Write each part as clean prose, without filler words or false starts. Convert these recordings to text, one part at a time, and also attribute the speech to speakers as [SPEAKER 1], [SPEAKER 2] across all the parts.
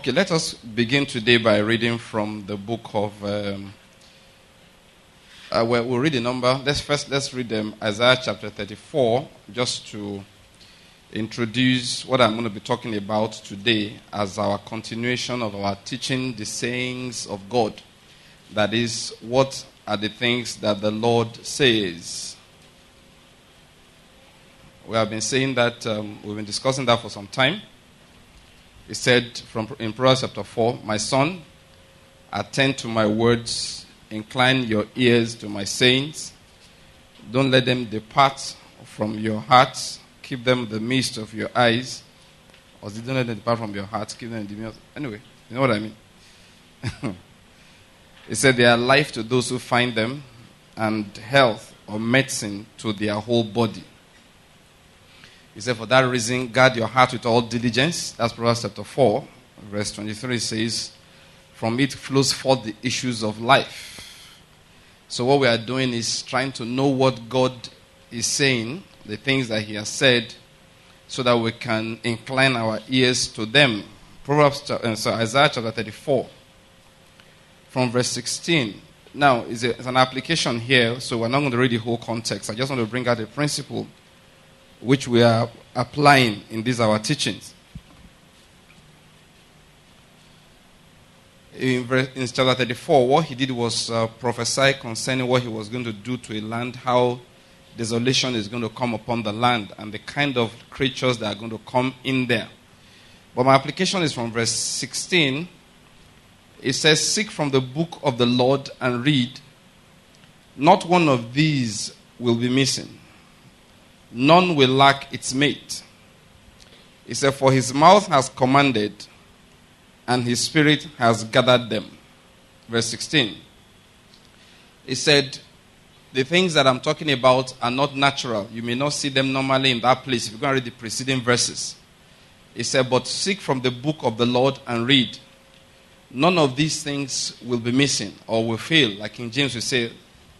[SPEAKER 1] Okay, let us begin today by reading from the book of, we'll read the number. Let's read Isaiah chapter 34, just to introduce what I'm going to be talking about today as our continuation of our teaching, the sayings of God. That is, what are the things that the Lord says? We have been saying that, we've been discussing that for some time. He said in Proverbs chapter 4, "My son, attend to my words, incline your ears to my sayings. Don't let them depart from your hearts. Keep them in the midst of your eyes." Or don't let them depart from your hearts, keep them in the midst. Anyway, you know what I mean? He said they are life to those who find them, and health or medicine to their whole body. He said, "For that reason, guard your heart with all diligence." That's Proverbs chapter 4, verse 23 says, "From it flows forth the issues of life." So what we are doing is trying to know what God is saying, the things that He has said, so that we can incline our ears to them. Isaiah chapter 34, from verse 16. Now, it's an application here, so we're not going to read the whole context. I just want to bring out a principle which we are applying in these our teachings. In chapter 34, what he did was prophesy concerning what he was going to do to a land, how desolation is going to come upon the land, and the kind of creatures that are going to come in there. But my application is from verse 16. It says, "Seek from the book of the Lord and read. Not one of these will be missing. None will lack its mate." He said, "For his mouth has commanded, and his spirit has gathered them." Verse 16. He said, the things that I'm talking about are not natural. You may not see them normally in that place. If you're going to read the preceding verses. He said, "But seek from the book of the Lord and read. None of these things will be missing or will fail." Like King James will say,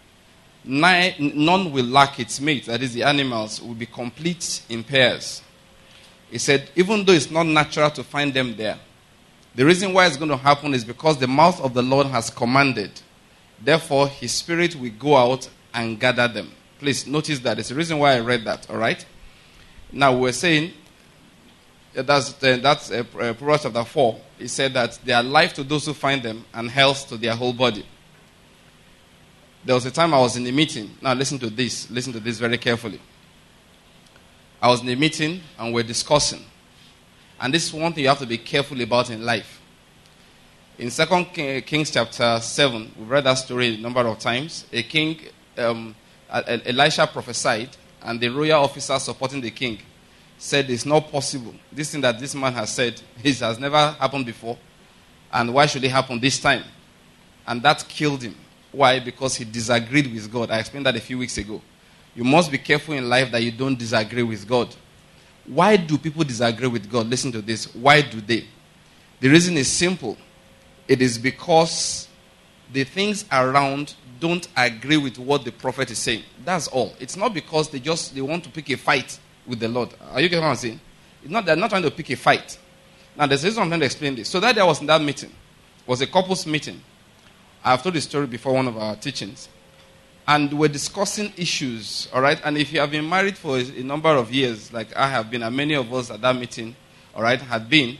[SPEAKER 1] "None will lack its mate." That is, the animals will be complete in pairs. He said, even though it's not natural to find them there, the reason why it's going to happen is because the mouth of the Lord has commanded. Therefore, his spirit will go out and gather them. Please notice that. It's the reason why I read that, all right? Now, we're saying, that's Proverbs chapter 4. He said that they are life to those who find them and health to their whole body. There was a time I was in a meeting. Now listen to this very carefully. I was in a meeting and we're discussing. And this is one thing you have to be careful about in life. In 2 Kings chapter 7, we've read that story a number of times. A king, Elisha prophesied, and the royal officer supporting the king said it's not possible. This thing that this man has said, it has never happened before. And why should it happen this time? And that killed him. Why? Because he disagreed with God. I explained that a few weeks ago. You must be careful in life that you don't disagree with God. Why do people disagree with God? Listen to this. Why do they? The reason is simple. It is because the things around don't agree with what the prophet is saying. That's all. It's not because they want to pick a fight with the Lord. Are you getting what I'm saying? They're not trying to pick a fight. Now, there's a reason I'm trying to explain this. So that day I was in that meeting. It was a couples meeting. I've told the story before one of our teachings. And we're discussing issues, all right? And if you have been married for a number of years, like I have been, and many of us at that meeting, all right, had been,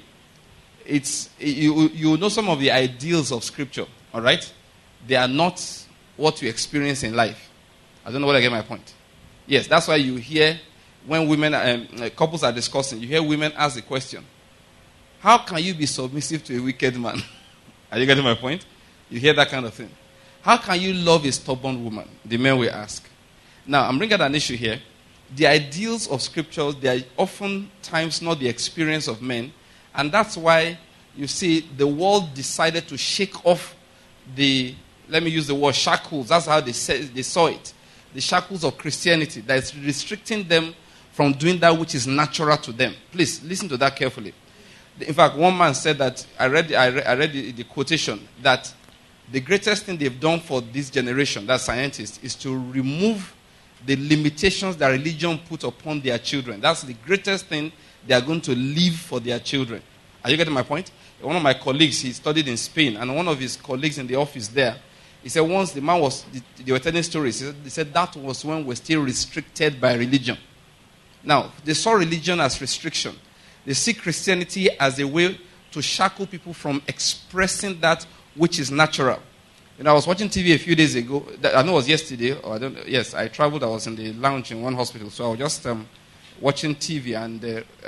[SPEAKER 1] you know some of the ideals of Scripture, all right? They are not what you experience in life. I don't know whether I get my point. Yes, that's why you hear when couples are discussing, you hear women ask the question, how can you be submissive to a wicked man? Are you getting my point? You hear that kind of thing. How can you love a stubborn woman? The men will ask. Now, I'm bringing out an issue here. The ideals of Scripture, they are oftentimes not the experience of men. And that's why, you see, the world decided to shake off let me use the word shackles. That's how they saw it. The shackles of Christianity that is restricting them from doing that which is natural to them. Please, listen to that carefully. In fact, one man said that, I read the quotation, that the greatest thing they've done for this generation, that scientists, is to remove the limitations that religion put upon their children. That's the greatest thing they are going to leave for their children. Are you getting my point? one of my colleagues, he studied in Spain, and one of his colleagues in the office there, he said once the man was, they were telling stories, he said that was when we're still restricted by religion. Now, they saw religion as restriction. They see Christianity as a way to shackle people from expressing that which is natural. I was watching TV a few days ago. I know it was yesterday, or I don't know. Yes, I traveled. I was in the lounge in one hospital, so I was just watching TV, and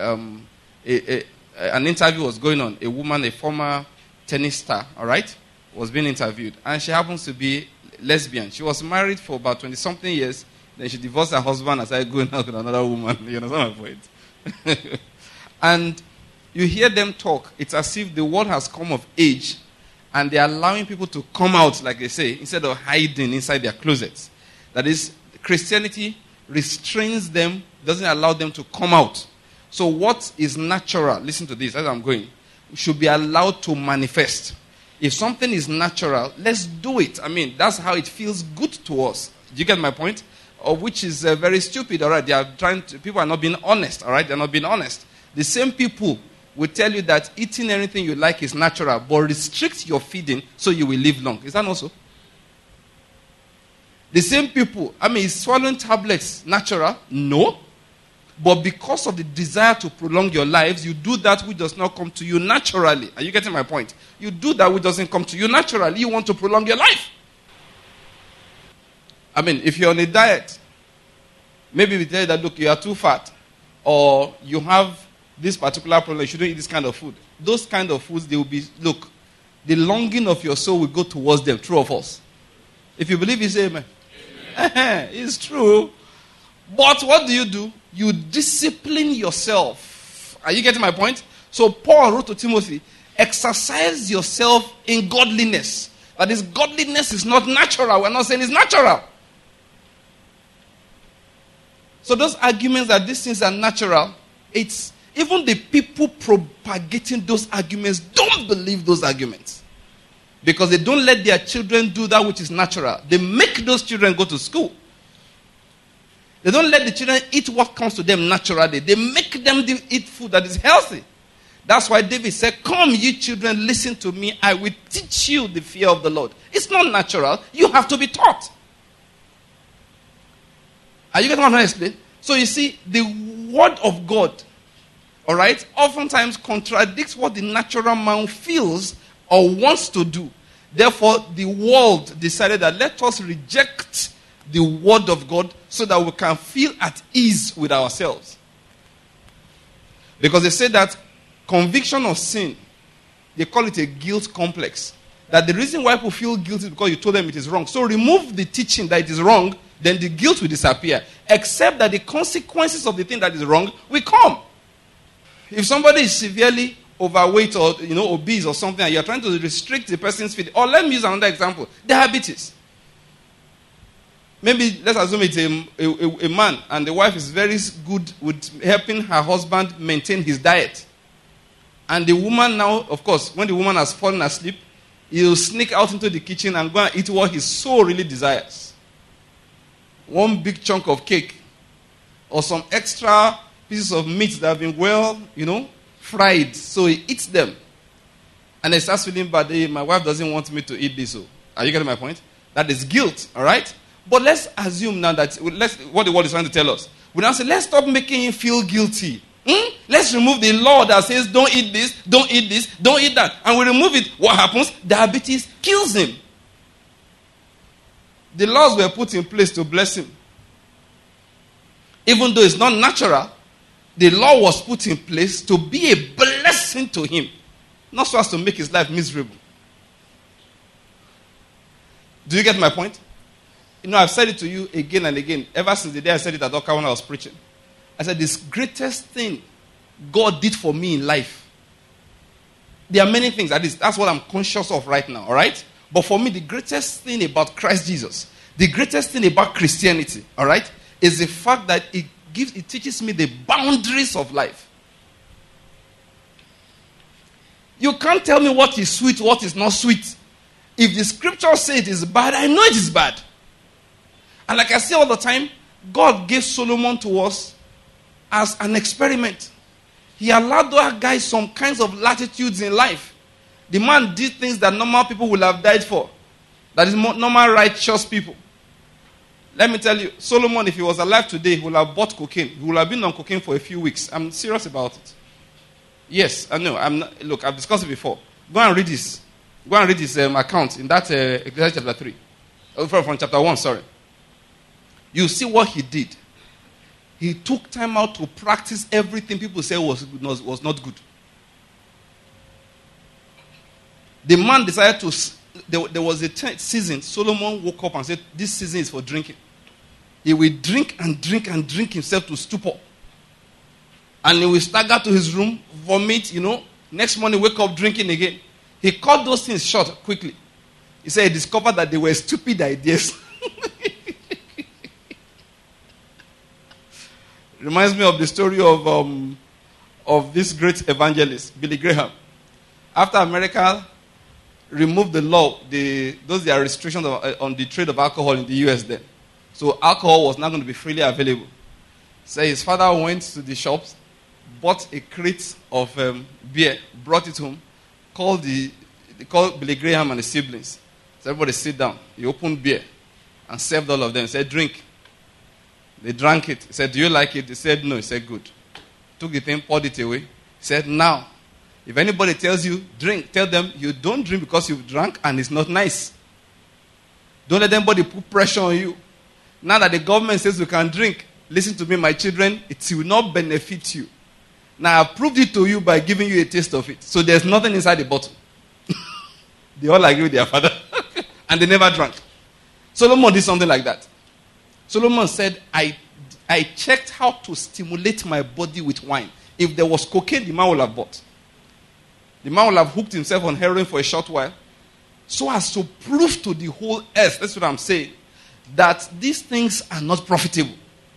[SPEAKER 1] an interview was going on. A woman, a former tennis star, all right, was being interviewed, and she happens to be lesbian. She was married for about 20-something years. Then she divorced her husband and started going out with another woman. You understand my point? And you hear them talk. It's as if the world has come of age, and they're allowing people to come out, like they say, instead of hiding inside their closets. That is, Christianity restrains them, doesn't allow them to come out. So what is natural, listen to this as I'm going, should be allowed to manifest. If something is natural, let's do it. I mean, that's how it feels good to us. Do you get my point? Or which is very stupid, all right? People are not being honest, all right? They're not being honest. The same people will tell you that eating anything you like is natural, but restrict your feeding so you will live long. Is that not so? The same people, is swallowing tablets natural? No. But because of the desire to prolong your lives, you do that which does not come to you naturally. Are you getting my point? You do that which doesn't come to you naturally. You want to prolong your life. If you're on a diet, maybe we tell you that, look, you are too fat, or you have this particular problem, you shouldn't eat this kind of food. Those kind of foods, they will be, look, the longing of your soul will go towards them, true or false? If you believe, you say amen. It's true. But what do? You discipline yourself. Are you getting my point? So Paul wrote to Timothy, exercise yourself in godliness. That is, godliness is not natural. We're not saying it's natural. So those arguments that these things are natural, it's even the people propagating those arguments don't believe those arguments. Because they don't let their children do that which is natural. They make those children go to school. They don't let the children eat what comes to them naturally. They make them eat food that is healthy. That's why David said, come, you children, listen to me. I will teach you the fear of the Lord. It's not natural. You have to be taught. Are you getting what I'm trying to explain? So you see, the word of God, all right, oftentimes contradicts what the natural man feels or wants to do. Therefore, the world decided that let us reject the word of God so that we can feel at ease with ourselves. Because they say that conviction of sin, they call it a guilt complex. That the reason why people feel guilty is because you told them it is wrong. So remove the teaching that it is wrong, then the guilt will disappear. Except that the consequences of the thing that is wrong will come. If somebody is severely overweight or obese or something, and you're trying to restrict the person's feeding, or let me use another example, diabetes. Maybe let's assume it's a man and the wife is very good with helping her husband maintain his diet. And the woman now, of course, when the woman has fallen asleep, he'll sneak out into the kitchen and go and eat what his soul really desires. One big chunk of cake or some extra pieces of meat that have been well, fried. So he eats them. And he starts feeling bad. Hey, my wife doesn't want me to eat this. So, are you getting my point? That is guilt, all right? But let's assume now that what the world is trying to tell us. We now say, let's stop making him feel guilty. Let's remove the law that says, don't eat this, don't eat this, don't eat that. And we remove it. What happens? Diabetes kills him. The laws were put in place to bless him. Even though it's not natural, the law was put in place to be a blessing to him. Not so as to make his life miserable. Do you get my point? I've said it to you again and again. Ever since the day I said it at Oka when I was preaching. I said, this greatest thing God did for me in life. There are many things. That's what I'm conscious of right now, all right? But for me, the greatest thing about Christ Jesus, the greatest thing about Christianity, all right, is the fact that it teaches me the boundaries of life. You can't tell me what is sweet, what is not sweet. If the scriptures say it is bad, I know it is bad. And like I say all the time, God gave Solomon to us as an experiment. He allowed our guys some kinds of latitudes in life. The man did things that normal people would have died for. That is normal righteous people. Let me tell you, Solomon, if he was alive today, he would have bought cocaine. He would have been on cocaine for a few weeks. I'm serious about it. Yes, I know. Look, I've discussed it before. Go and read this. Go and read his account in that Ecclesiastes chapter 3. From chapter 1, sorry. You see what he did. He took time out to practice everything people say was not good. The man decided to... There was a season, Solomon woke up and said, this season is for drinking. He will drink and drink and drink himself to stupor. And he will stagger to his room, vomit, Next morning, wake up drinking again. He cut those things short quickly. He said he discovered that they were stupid ideas. Reminds me of the story of this great evangelist, Billy Graham. After America removed the law, those are restrictions on the trade of alcohol in the U.S. then. So alcohol was not going to be freely available. So his father went to the shops, bought a crate of beer, brought it home, called Billy Graham and his siblings. So everybody sit down. He opened beer and served all of them. He said, drink. They drank it. He said, do you like it? They said, no. He said, good. Took the thing, poured it away. He said, now, if anybody tells you, drink, tell them you don't drink because you've drank and it's not nice. Don't let anybody put pressure on you. Now that the government says you can drink, listen to me, my children, it will not benefit you. Now, I proved it to you by giving you a taste of it. So there's nothing inside the bottle. They all agree with their father. And they never drank. Solomon did something like that. Solomon said, I checked how to stimulate my body with wine. If there was cocaine, the man would have bought. The man would have hooked himself on heroin for a short while. So as to prove to the whole earth, that's what I'm saying, that these things are not profitable.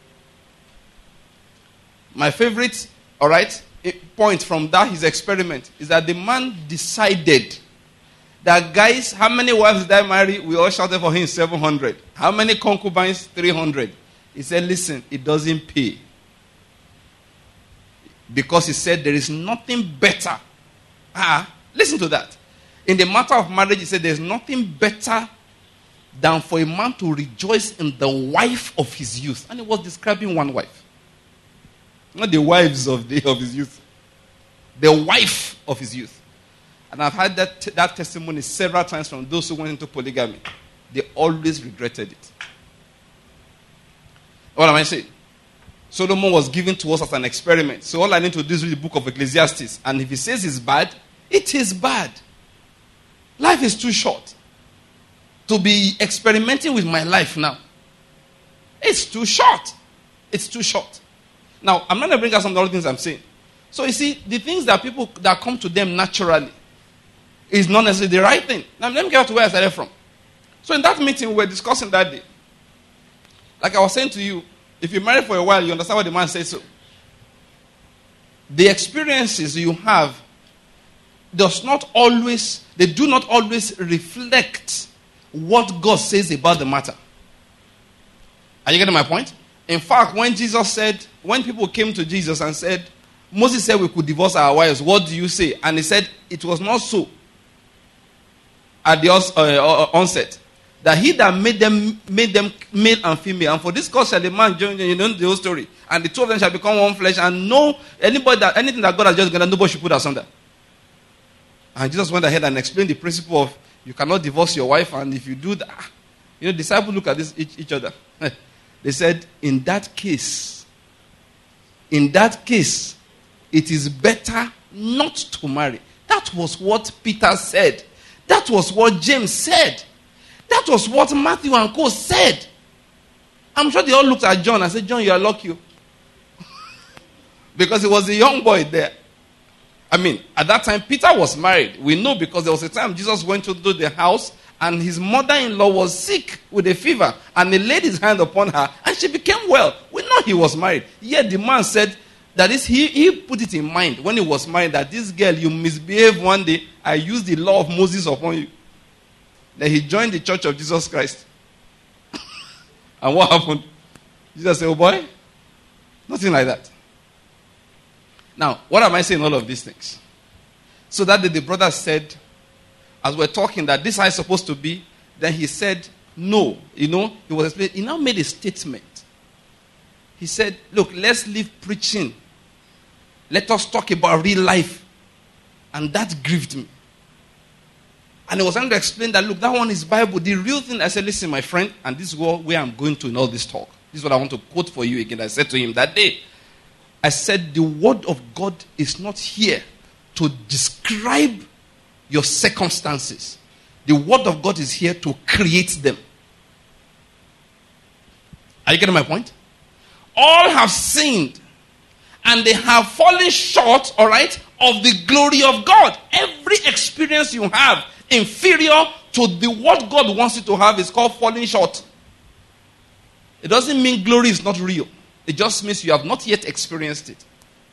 [SPEAKER 1] My favorite, point from his experiment is that the man decided that, guys, how many wives did I marry? We all shouted for him 700. How many concubines? 300. He said, listen, it doesn't pay. Because he said there is nothing better. Listen to that. In the matter of marriage, he said there's nothing better than for a man to rejoice in the wife of his youth. And he was describing one wife. Not the wives of his youth. The wife of his youth. And I've had that testimony several times from those who went into polygamy. They always regretted it. What am I saying? Solomon was given to us as an experiment. So all I need to do is read the book of Ecclesiastes. And if he says it's bad, it is bad. Life is too short to be experimenting with my life now. It's too short. It's too short. Now, I'm not going to bring out some of the other things I'm saying. So you see, the things that people that come to them naturally is not necessarily the right thing. Now, let me get back to where I started from. So in that meeting, we were discussing that day. Like I was saying to you, if you marry for a while, you understand what the man says so. The experiences you have do not always reflect what God says about the matter. Are you getting my point? In fact, when people came to Jesus and said, Moses said we could divorce our wives, what do you say? And he said, it was not so at the onset. That he that made them male and female. And for this cause shall the man join, the whole story. And the two of them shall become one flesh. And anything that God has just done, nobody should put asunder. And Jesus went ahead and explained the principle of you cannot divorce your wife. And if you do that, disciples look at each other. They said, in that case, it is better not to marry. That was what Peter said. That was what James said. That was what Matthew and Co. said. I'm sure they all looked at John and said, John, you are lucky. Because he was a young boy there. At that time, Peter was married. We know because there was a time Jesus went to the house and his mother-in-law was sick with a fever. And he laid his hand upon her and she became well. We know he was married. Yet the man said, that is, he put it in mind when he was married that this girl, you misbehave one day, I use the law of Moses upon you. Then he joined the Church of Jesus Christ. And what happened? Jesus said, oh boy, nothing like that. Now, what am I saying all of these things? So that the brother said, as we're talking, that this is how it's supposed to be, then he said, no. He was explaining. He now made a statement. He said, look, let's leave preaching. Let us talk about real life. And that grieved me. And he was trying to explain that, look, that one is Bible. The real thing, I said, listen, my friend, and this is where I'm going to in all this talk. This is what I want to quote for you again. I said to him that day, I said, the word of God is not here to describe your circumstances. The word of God is here to create them. Are you getting my point? All have sinned and they have fallen short, all right, of the glory of God. Every experience you have inferior to the what God wants you to have is called falling short. It doesn't mean glory is not real. It just means you have not yet experienced it.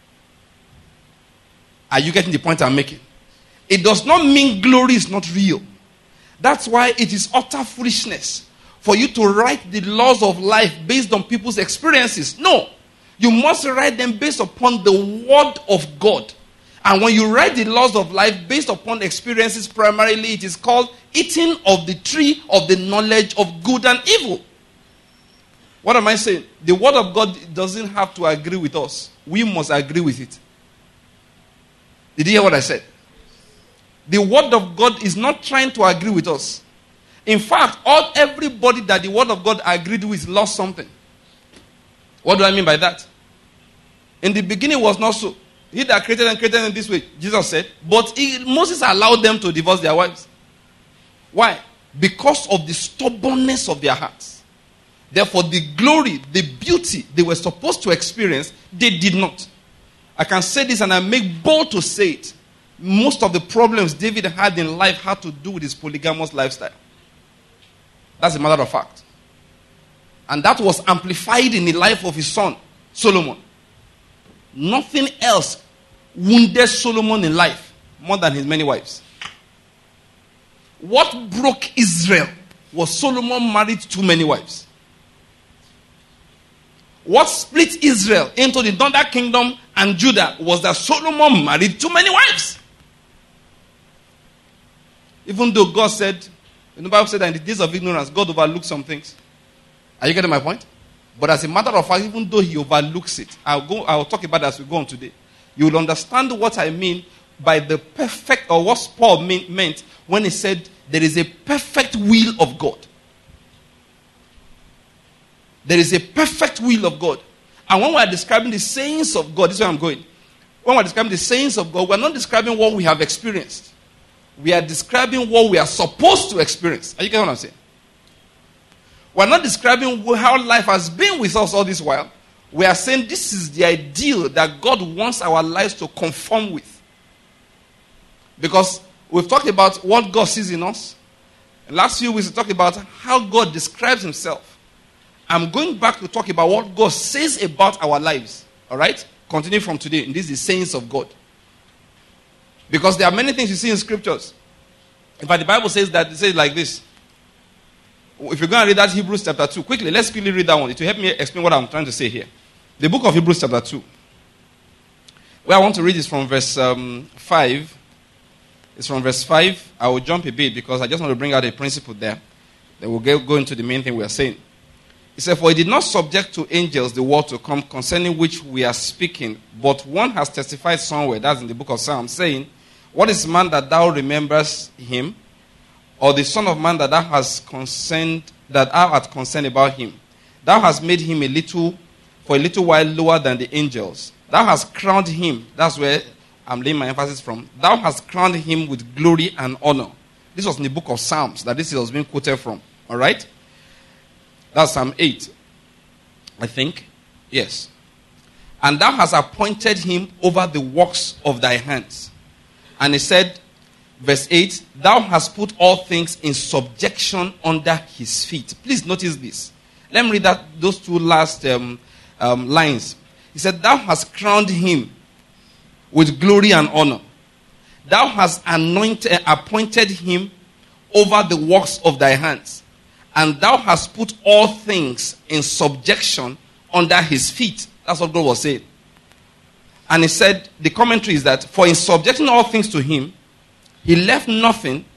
[SPEAKER 1] Are you getting the point I'm making? It does not mean glory is not real. That's why it is utter foolishness for you to write the laws of life based on people's experiences. No. You must write them based upon the word of God. And when you write the laws of life based upon experiences, primarily it is called eating of the tree of the knowledge of good and evil. What am I saying? The word of God doesn't have to agree with us. We must agree with it. Did you hear what I said? The word of God is not trying to agree with us. In fact, everybody that the word of God agreed with lost something. What do I mean by that? In the beginning was not so. He that created them this way, Jesus said. But Moses allowed them to divorce their wives. Why? Because of the stubbornness of their hearts. Therefore, the glory, the beauty they were supposed to experience, they did not. I can say this and I make bold to say it. Most of the problems David had in life had to do with his polygamous lifestyle. That's a matter of fact. And that was amplified in the life of his son, Solomon. Nothing else wounded Solomon in life more than his many wives. What broke Israel was Solomon married too many wives. What split Israel into the northern kingdom and Judah was that Solomon married too many wives. Even though God said, the Bible said that in the days of ignorance, God overlooked some things. Are you getting my point? But as a matter of fact, even though he overlooks it, I'll talk about it as we go on today. You will understand what I mean by the perfect, or what Paul meant when he said there is a perfect will of God. There is a perfect will of God. And when we are describing the sayings of God, this is where I'm going. When we are describing the sayings of God, we are not describing what we have experienced. We are describing what we are supposed to experience. Are you getting what I'm saying? We are not describing how life has been with us all this while. We are saying this is the ideal that God wants our lives to conform with. Because we've talked about what God sees in us. In the last few weeks we talked about how God describes himself. I'm going back to talk about what God says about our lives. Alright? Continue from today. And this is the sayings of God. Because there are many things you see in scriptures. In fact, the Bible says that, it says like this. If you're going to read that Hebrews chapter 2, quickly, let's quickly read that one. It will help me explain what I'm trying to say here. The book of Hebrews chapter 2. Where I want to read is from verse 5. It's from verse 5. I will jump a bit because I just want to bring out a principle there. Then we'll go into the main thing we are saying. He said, for he did not subject to angels the word to come concerning which we are speaking, but one has testified somewhere, that's in the book of Psalms, saying, what is man that thou rememberest him? Or the son of man that thou hast concerned about him? Thou hast made him for a little while lower than the angels. Thou hast crowned him. That's where I'm laying my emphasis from. Thou hast crowned him with glory and honor. This was in the book of Psalms that this was being quoted from. All right? That's Psalm 8. I think. Yes. And thou hast appointed him over the works of thy hands. And he said, verse 8, thou hast put all things in subjection under his feet. Please notice this. Let me read those two last lines. He said, thou hast crowned him with glory and honor. Thou hast appointed him over the works of thy hands. And thou hast put all things in subjection under his feet. That's what God was saying. And he said, the commentary is that, for in subjecting all things to him, he left nothing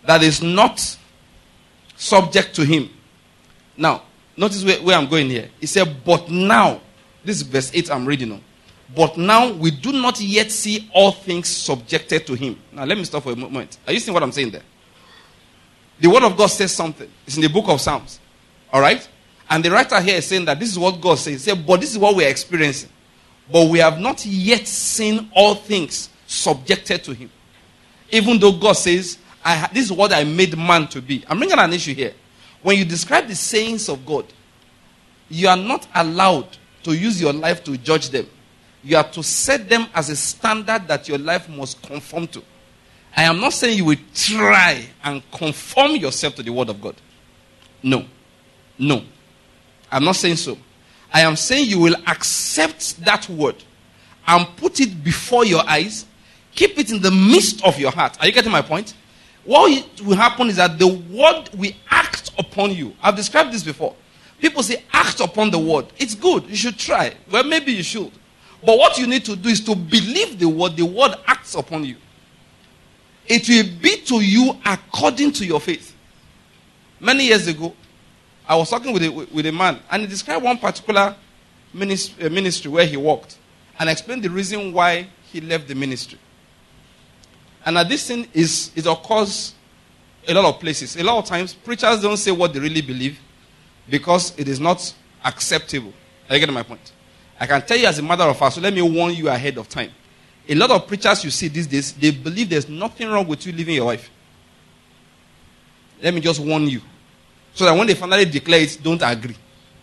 [SPEAKER 1] that is not subject to him. Now, notice where I'm going here. He said, but now, this is verse 8 I'm reading on. But now we do not yet see all things subjected to him. Now let me stop for a moment. Are you seeing what I'm saying there? The word of God says something. It's in the book of Psalms. Alright? And the writer here is saying that this is what God says. He said, but this is what we are experiencing. But we have not yet seen all things subjected to him. Even though God says, this is what I made man to be. I'm bringing an issue here. When you describe the sayings of God, you are not allowed to use your life to judge them. You are to set them as a standard that your life must conform to. I am not saying you will try and conform yourself to the word of God. No. No. I'm not saying so. I am saying you will accept that word and put it before your eyes. Keep it in the midst of your heart. Are you getting my point? What will happen is that the word will act upon you. I've described this before. People say act upon the word. It's good. You should try. Well, maybe you should. But what you need to do is to believe the word acts upon you. It will be to you according to your faith. Many years ago, I was talking with a man, and he described one particular ministry where he worked, and explained the reason why he left the ministry. And this thing it occurs a lot of places. A lot of times, preachers don't say what they really believe because it is not acceptable. Are you getting my point? I can tell you as a matter of fact, so let me warn you ahead of time. A lot of preachers you see these days, they believe there's nothing wrong with you leaving your wife. Let me just warn you. So that when they finally declare it, don't agree.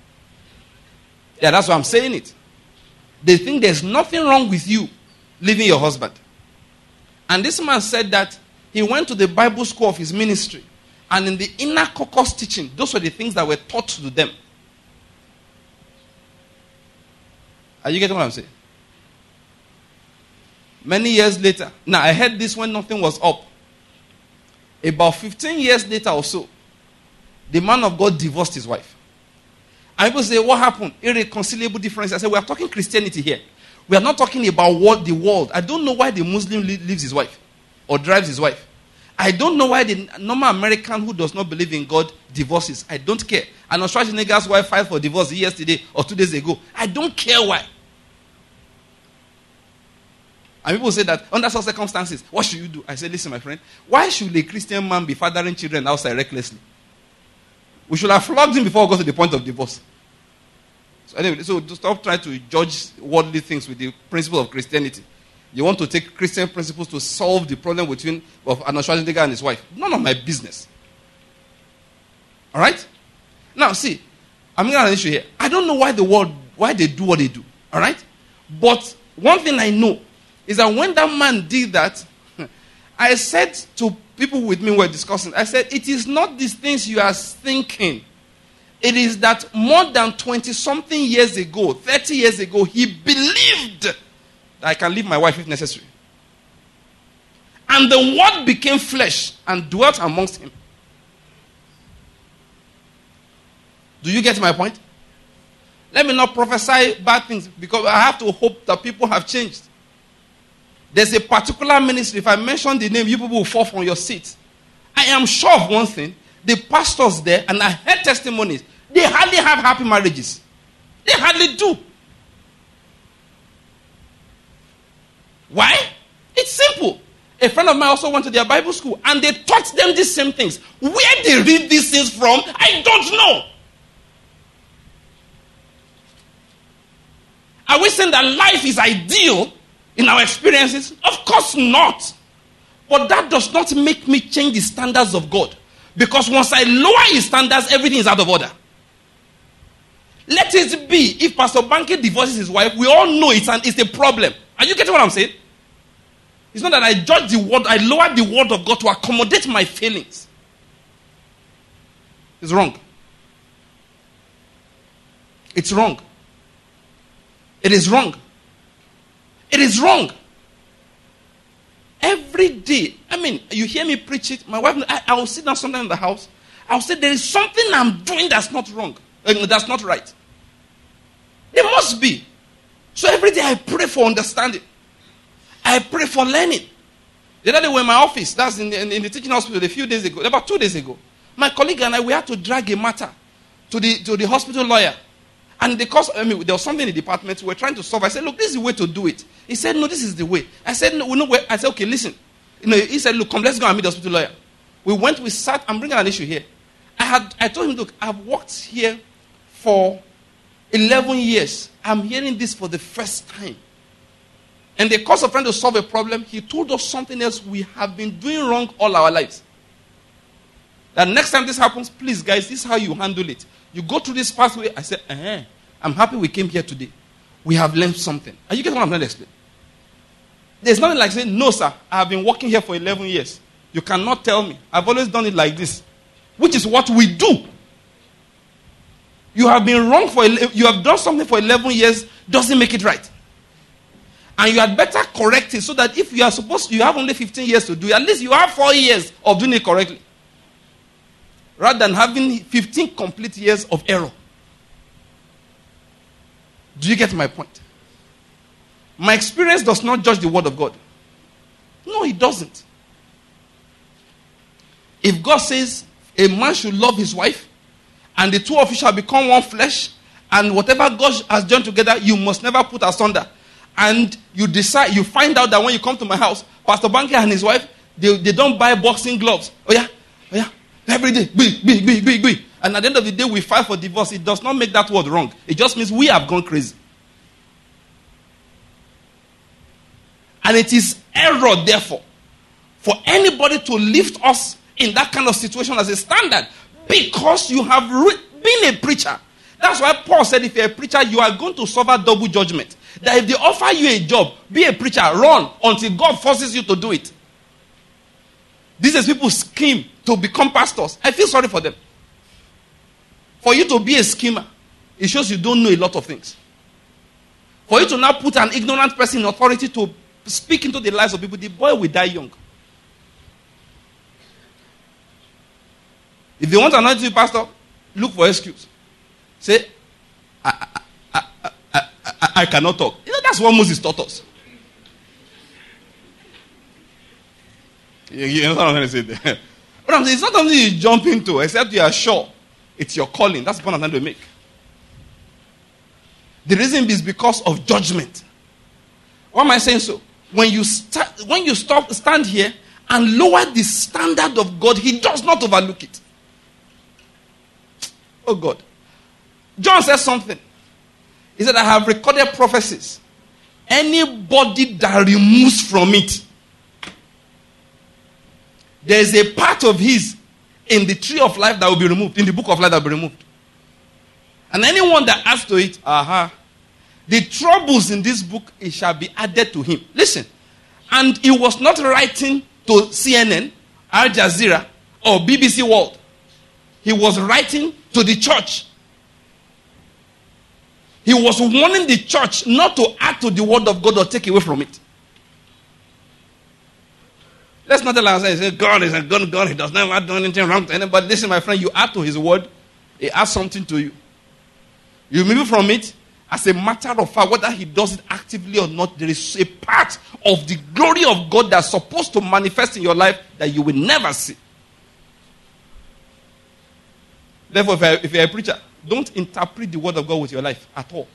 [SPEAKER 1] Yeah, that's why I'm saying it. They think there's nothing wrong with you leaving your husband. And this man said that he went to the Bible school of his ministry. And in the inner caucus teaching, those were the things that were taught to them. Are you getting what I'm saying? Many years later, now I heard this when nothing was up. About 15 years later or so, the man of God divorced his wife. And people say, what happened? Irreconcilable difference. I said, we are talking Christianity here. We are not talking about what the world. I don't know why the Muslim leaves his wife or drives his wife. I don't know why the normal American who does not believe in God divorces. I don't care. And Schwarzenegger's wife filed for divorce yesterday or 2 days ago. I don't care why. And people say that under such circumstances, what should you do? I say, listen, my friend, why should a Christian man be fathering children outside recklessly? We should have flogged him before we go to the point of divorce. So anyway, so to stop trying to judge worldly things with the principle of Christianity. You want to take Christian principles to solve the problem between Arnold Schwarzenegger and his wife. None of my business. All right? Now, see, I'm going to have an issue here. I don't know why they do what they do. All right? But one thing I know is that when that man did that, I said to people with me who were discussing, I said, it is not these things you are thinking. It is that more than 20-something years ago, 30 years ago, he believed that I can leave my wife if necessary. And the word became flesh and dwelt amongst him. Do you get my point? Let me not prophesy bad things because I have to hope that people have changed. There's a particular ministry, if I mention the name, you people will fall from your seats. I am sure of one thing, the pastors there, and I heard testimonies, they hardly have happy marriages. They hardly do. Why? It's simple. A friend of mine also went to their Bible school, and they taught them these same things. Where they read these things from, I don't know. Are we saying that life is ideal in our experiences? Of course not. But that does not make me change the standards of God. Because once I lower his standards, everything is out of order. Let it be. If Pastor Banke divorces his wife, we all know it's a problem. Are you getting what I'm saying? It's not that I judge the word, I lower the word of God to accommodate my feelings. It's wrong. It's wrong. It is wrong. It is wrong. Every day, you hear me preach it. My wife, I will sit down sometimes in the house. I will say, there is something I'm doing that's not wrong. That's not right. There must be. So every day I pray for understanding. I pray for learning. The other day we were in my office, that's in the teaching hospital a few days ago, about 2 days ago. My colleague and I, we had to drag a matter to the hospital lawyer. And because, there was something in the department we were trying to solve. I said, look, this is the way to do it. He said, no, this is the way. I said, no, we know where. I said, okay, listen. He said, look, come, let's go and meet the hospital lawyer. We sat, I'm bringing an issue here. I told him, look, I've worked here for 11 years. I'm hearing this for the first time. And the course of trying to solve a problem, he told us something else we have been doing wrong all our lives. That next time this happens, please, guys, this is how you handle it. You go through this pathway. I said, I'm happy we came here today. We have learned something. Are you getting what I'm trying to explain? There's nothing like saying, no, sir, I have been working here for 11 years. You cannot tell me. I've always done it like this. Which is what we do. You have been wrong you have done something for 11 years, doesn't make it right. And you had better correct it so that if you have only 15 years to do it, at least you have 4 years of doing it correctly. Rather than having 15 complete years of error. Do you get my point? My experience does not judge the word of God. No, it doesn't. If God says a man should love his wife, and the two of you shall become one flesh, and whatever God has joined together, you must never put asunder. And you find out that when you come to my house, Pastor Banky and his wife, they don't buy boxing gloves. Oh yeah. Every day, be. And at the end of the day, we file for divorce. It does not make that word wrong. It just means we have gone crazy. And it is error, therefore, for anybody to lift us in that kind of situation as a standard because you have been a preacher. That's why Paul said if you're a preacher, you are going to suffer double judgment. That if they offer you a job, be a preacher, run until God forces you to do it. These is people scheme to become pastors. I feel sorry for them. For you to be a schemer, it shows you don't know a lot of things. For you to now put an ignorant person in authority to speak into the lives of people, the boy will die young. If they want to anoint you, pastor, look for excuse. Say, I cannot talk. That's what Moses taught us. You know what I'm going to say there? But I'm saying it's not something you jump into, except you are sure it's your calling. That's the point I'm trying to make. The reason is because of judgment. Why am I saying so? When you stand here and lower the standard of God, He does not overlook it. Oh God. John says something. He said, I have recorded prophecies. Anybody that removes from it, there is a part of his in the tree of life that will be removed, in the book of life that will be removed. And anyone that adds to it, the troubles in this book, it shall be added to him. Listen, and he was not writing to CNN, Al Jazeera, or BBC World. He was writing to the church. He was warning the church not to add to the word of God or take away from it. Let's not tell ourselves, God is a good God. He does not do anything wrong to anybody. Listen, my friend, you add to His word, He adds something to you. You move from it as a matter of fact, whether He does it actively or not, there is a part of the glory of God that's supposed to manifest in your life that you will never see. Therefore, if you're a preacher, don't interpret the word of God with your life at all.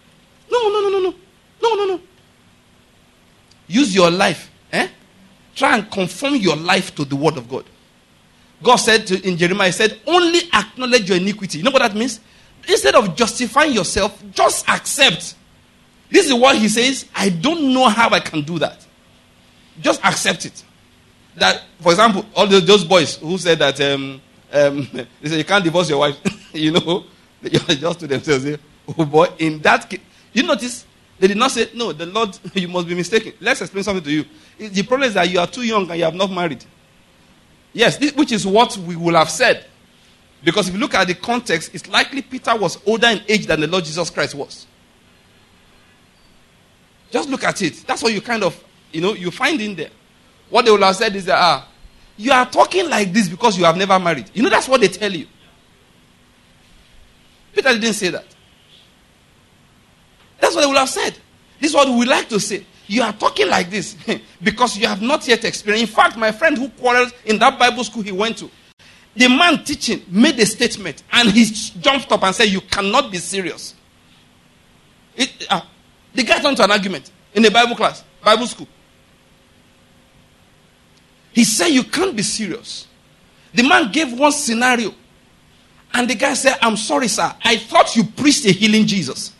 [SPEAKER 1] No. Use your life. Try and conform your life to the word of God. God said in Jeremiah, He said, only acknowledge your iniquity. You know what that means? Instead of justifying yourself, just accept. This is what He says, I don't know how I can do that. Just accept it. That, for example, all those boys who said that they say you can't divorce your wife. You know, they just to themselves say, oh boy, in that case, you notice they did not say, no, the Lord, you must be mistaken. Let's explain something to you. The problem is that you are too young and you have not married. Yes, which is what we will have said. Because if you look at the context, it's likely Peter was older in age than the Lord Jesus Christ was. Just look at it. That's what you kind of, you find in there. What they will have said is that, you are talking like this because you have never married. That's what they tell you. Peter didn't say that. That's what they would have said. This is what we like to say. You are talking like this because you have not yet experienced. In fact, my friend who quarreled in that Bible school he went to, the man teaching made a statement and he jumped up and said, you cannot be serious. The guy turned to an argument in a Bible class, Bible school. He said, you can't be serious. The man gave one scenario. And the guy said, I'm sorry, sir. I thought you preached a healing Jesus.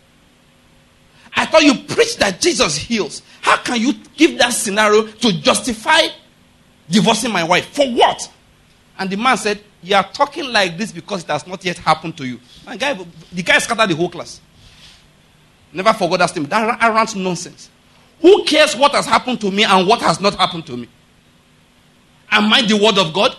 [SPEAKER 1] I thought you preached that Jesus heals. How can you give that scenario to justify divorcing my wife? For what? And the man said, you are talking like this because it has not yet happened to you. And the guy scattered the whole class. Never forgot that statement. That arrant nonsense. Who cares what has happened to me and what has not happened to me? Am I the word of God?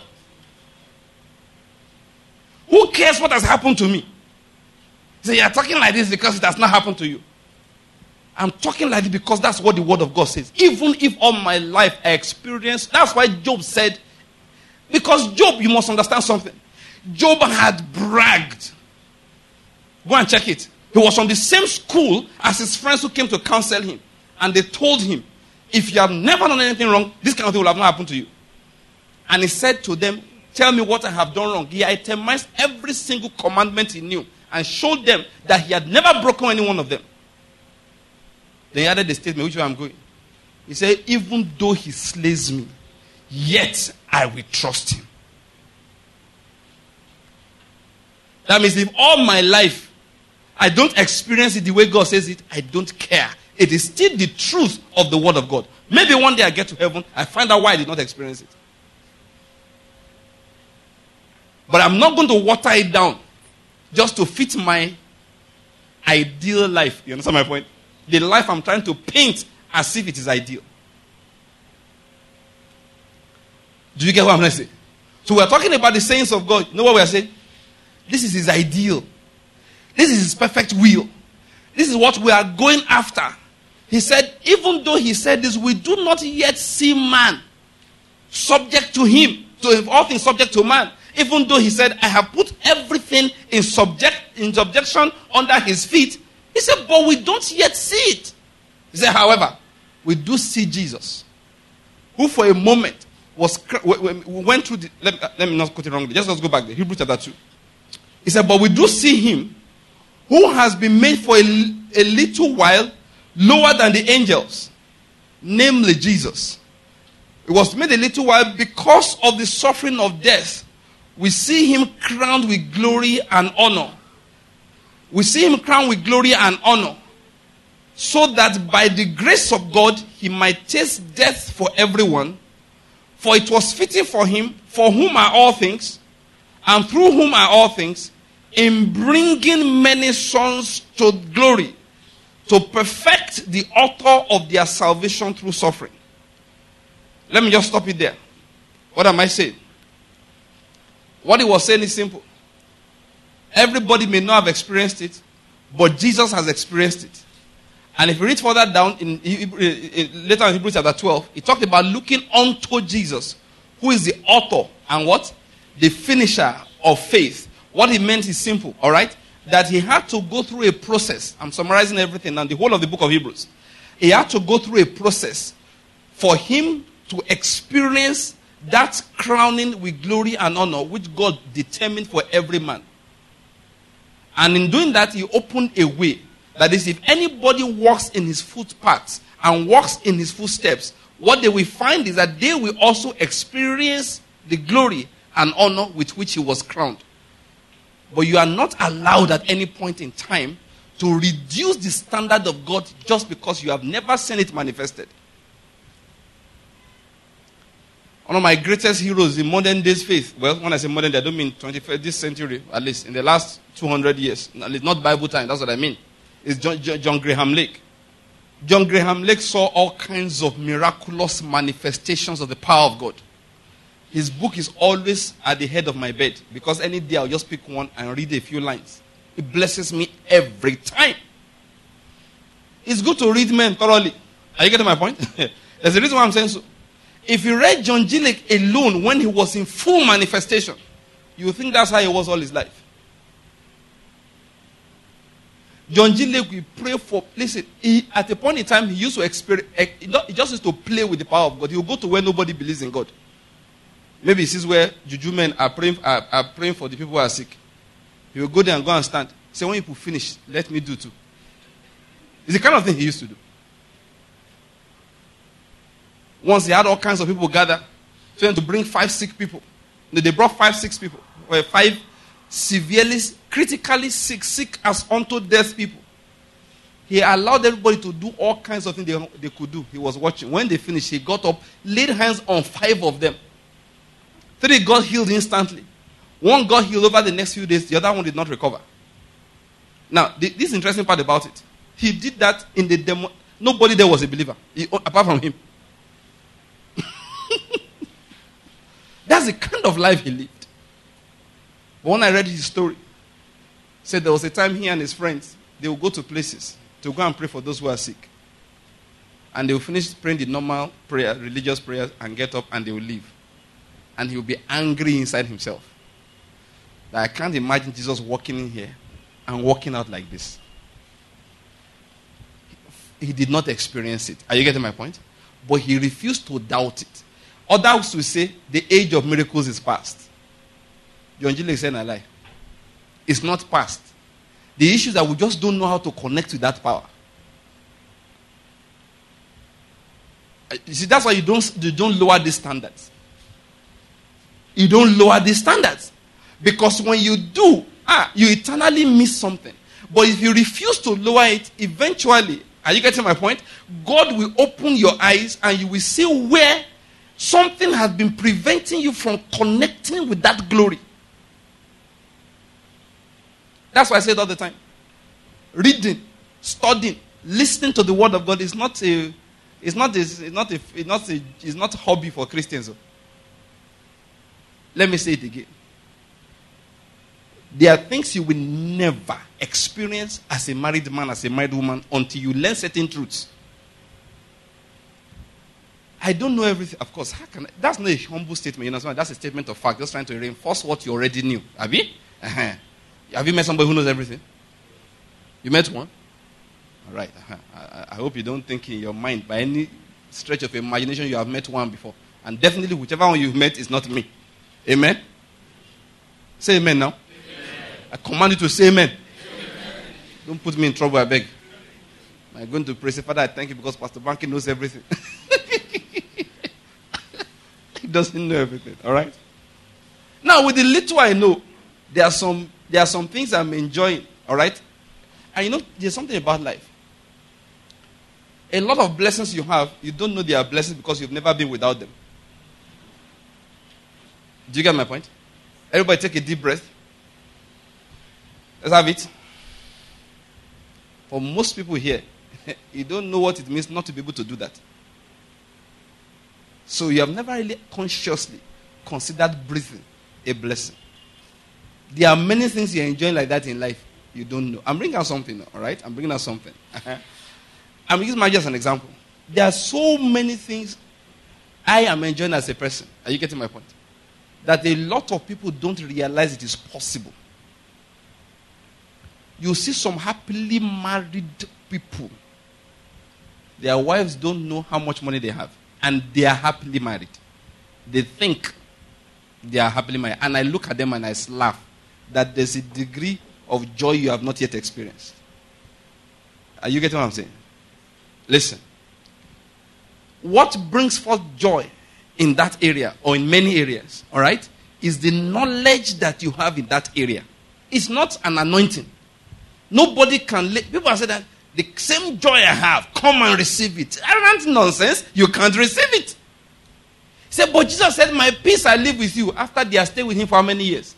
[SPEAKER 1] Who cares what has happened to me? So you are talking like this because it has not happened to you. I'm talking like this because that's what the word of God says. Even if all my life I experienced, that's why Job said, because Job, you must understand something. Job had bragged. Go and check it. He was from the same school as his friends who came to counsel him. And they told him, if you have never done anything wrong, this kind of thing will have not happened to you. And he said to them, tell me what I have done wrong. He itemized every single commandment he knew and showed them that he had never broken any one of them. Then he added the statement, which way I'm going. He said, even though he slays me, yet I will trust him. That means if all my life I don't experience it the way God says it, I don't care. It is still the truth of the word of God. Maybe one day I get to heaven, I find out why I did not experience it. But I'm not going to water it down just to fit my ideal life. You understand my point? The life I'm trying to paint as if it is ideal. Do you get what I'm trying to say? So we're talking about the sayings of God. You know what we are saying? This is his ideal. This is his perfect will. This is what we are going after. He said, even though he said this, we do not yet see man subject to him. To all things subject to man. Even though he said, I have put everything in subjection under his feet. He said, but we don't yet see it. He said, however, we do see Jesus, who for a moment we went through let me not quote it wrongly. Just let's go back there. Hebrews chapter 2. He said, but we do see him who has been made for a little while lower than the angels, namely Jesus. It was made a little while because of the suffering of death. We see him crowned with glory and honor. We see him crowned with glory and honor, so that by the grace of God he might taste death for everyone. For it was fitting for him, for whom are all things, and through whom are all things, in bringing many sons to glory, to perfect the author of their salvation through suffering. Let me just stop it there. What am I saying? What he was saying is simple. Everybody may not have experienced it, but Jesus has experienced it. And if you read further down, later in Hebrews chapter 12, he talked about looking unto Jesus, who is the author and what? The finisher of faith. What he meant is simple, all right? That he had to go through a process. I'm summarizing everything and the whole of the book of Hebrews. He had to go through a process for him to experience that crowning with glory and honor which God determined for every man. And in doing that, he opened a way. That is, if anybody walks in his footpaths and walks in his footsteps, what they will find is that they will also experience the glory and honor with which he was crowned. But you are not allowed at any point in time to reduce the standard of God just because you have never seen it manifested. One of my greatest heroes in modern day's faith, well, when I say modern day, I don't mean 21st century, at least in the last 200 years, at least not Bible time, that's what I mean, is John Graham Lake. John Graham Lake saw all kinds of miraculous manifestations of the power of God. His book is always at the head of my bed because any day I'll just pick one and read a few lines. It blesses me every time. It's good to read men thoroughly. Are you getting my point? There's a reason why I'm saying so. If you read John G. Lake alone when he was in full manifestation, you would think that's how he was all his life. John G. Lake will pray for, listen, at a point in time, he used to experience, he just used to play with the power of God. He will go to where nobody believes in God. Maybe this is where juju men are praying for the people who are sick. He will go there and go and stand. Say, when you finish, let me do too. It's the kind of thing he used to do. Once he had all kinds of people gather, so he to bring 5 sick people. They brought 5 sick people. 5 severely, critically sick as unto death people. He allowed everybody to do all kinds of things they could do. He was watching. When they finished, he got up, laid hands on 5 of them. 3 got healed instantly. 1 got healed over the next few days. The other one did not recover. Now, this interesting part about it. He did that in the demo. Nobody there was a believer, apart from him. That's the kind of life he lived. But when I read his story, said there was a time he and his friends, they would go to places to go and pray for those who are sick. And they will finish praying the normal prayer, religious prayers, and get up and they will leave. And he will be angry inside himself. That I can't imagine Jesus walking in here and walking out like this. He did not experience it. Are you getting my point? But he refused to doubt it. Others will say the age of miracles is past. John G. Lake said, I lie. It's not past. The issue is that we just don't know how to connect with that power. You see, that's why you don't lower the standards. You don't lower the standards. Because when you do, you eternally miss something. But if you refuse to lower it, eventually, are you getting my point? God will open your eyes and you will see where something has been preventing you from connecting with that glory. That's why I say it all the time. Reading, studying, listening to the word of God is not a hobby for Christians. Let me say it again. There are things you will never experience as a married man, as a married woman, until you learn certain truths. I don't know everything. Of course, that's not a humble statement. You know, that's a statement of fact. Just trying to reinforce what you already knew. Have you? Have you met somebody who knows everything? You met one? All right. I hope you don't think in your mind, by any stretch of imagination, you have met one before. And definitely, whichever one you've met is not me. Amen? Say amen now. Amen. I command you to say amen. Amen. Don't put me in trouble, I beg. I'm going to pray. Say, Father, I thank you because Pastor Banky knows everything. He doesn't know everything. All right? Now, with the little I know, there are some things I'm enjoying. All right? And you know, there's something about life. A lot of blessings you have, you don't know they are blessings because you've never been without them. Do you get my point? Everybody take a deep breath. Let's have it. For most people here, you don't know what it means not to be able to do that. So you have never really consciously considered breathing a blessing. There are many things you're enjoying like that in life. You don't know. I'm bringing out something, all right? I'm bringing out something. I'm using marriage as an example. There are so many things I am enjoying as a person. Are you getting my point? That a lot of people don't realize it is possible. You see some happily married people. Their wives don't know how much money they have. And they are happily married. They think they are happily married. And I look at them and I laugh. That there's a degree of joy you have not yet experienced. Are you getting what I'm saying? Listen. What brings forth joy in that area or in many areas, all right, is the knowledge that you have in that area. It's not an anointing. Nobody can... People have said that the same joy I have, come and receive it. That's nonsense. You can't receive it. He said, but Jesus said, my peace I live with you. After they are staying with him for how many years?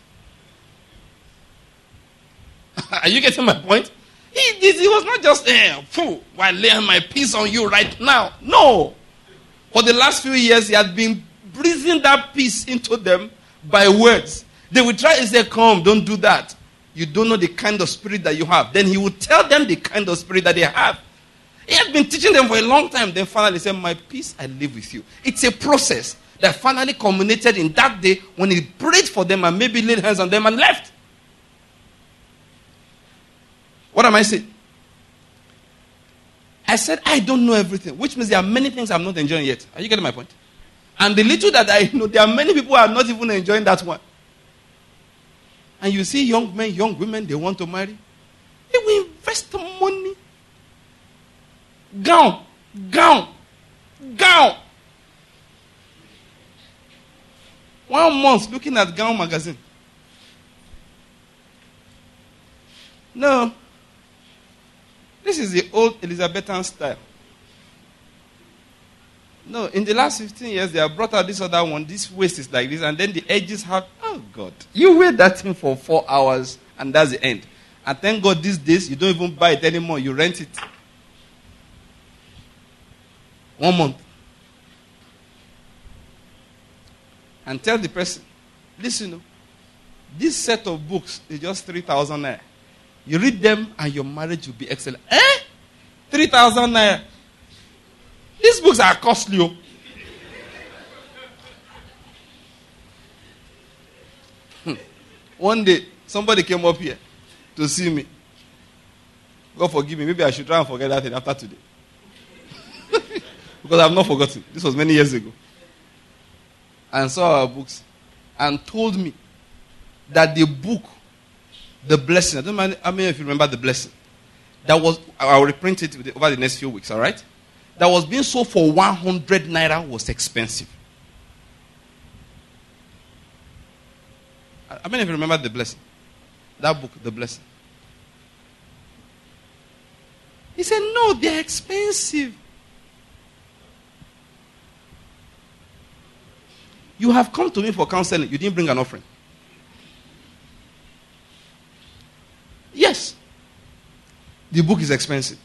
[SPEAKER 1] Are you getting my point? He was not just, fool, while laying my peace on you right now. No. For the last few years, he had been breathing that peace into them by words. They would try to say, come, don't do that. You don't know the kind of spirit that you have. Then he would tell them the kind of spirit that they have. He had been teaching them for a long time. Then finally he said, my peace I live with you. It's a process that finally culminated in that day when he prayed for them and maybe laid hands on them and left. What am I saying? I said, I don't know everything, which means there are many things I'm not enjoying yet. Are you getting my point? And the little that I know, there are many people who are not even enjoying that one. And you see young men, young women, they want to marry. They will invest money. Gown. 1 month looking at gown magazine. No. This is the old Elizabethan style. No, in the last 15 years, they have brought out this other one. This waist is like this, and then the edges have, oh God. You wear that thing for 4 hours, and that's the end. And thank God these days, you don't even buy it anymore. You rent it. 1 month. And tell the person, listen, this set of books is just 3,000 naira. You read them, and your marriage will be excellent. 3,000 naira. These books are costly. One day, somebody came up here to see me. God forgive me. Maybe I should try and forget that thing after today. Because I have not forgotten. This was many years ago. And saw our books. And told me that the book, The Blessing, I don't mind how many of you remember The Blessing. That was, I will reprint it over the next few weeks, all right? That was being sold for 100 naira was expensive. How many of you remember The Blessing? That book, The Blessing. He said, no, they're expensive. You have come to me for counseling. You didn't bring an offering. Yes. The book is expensive.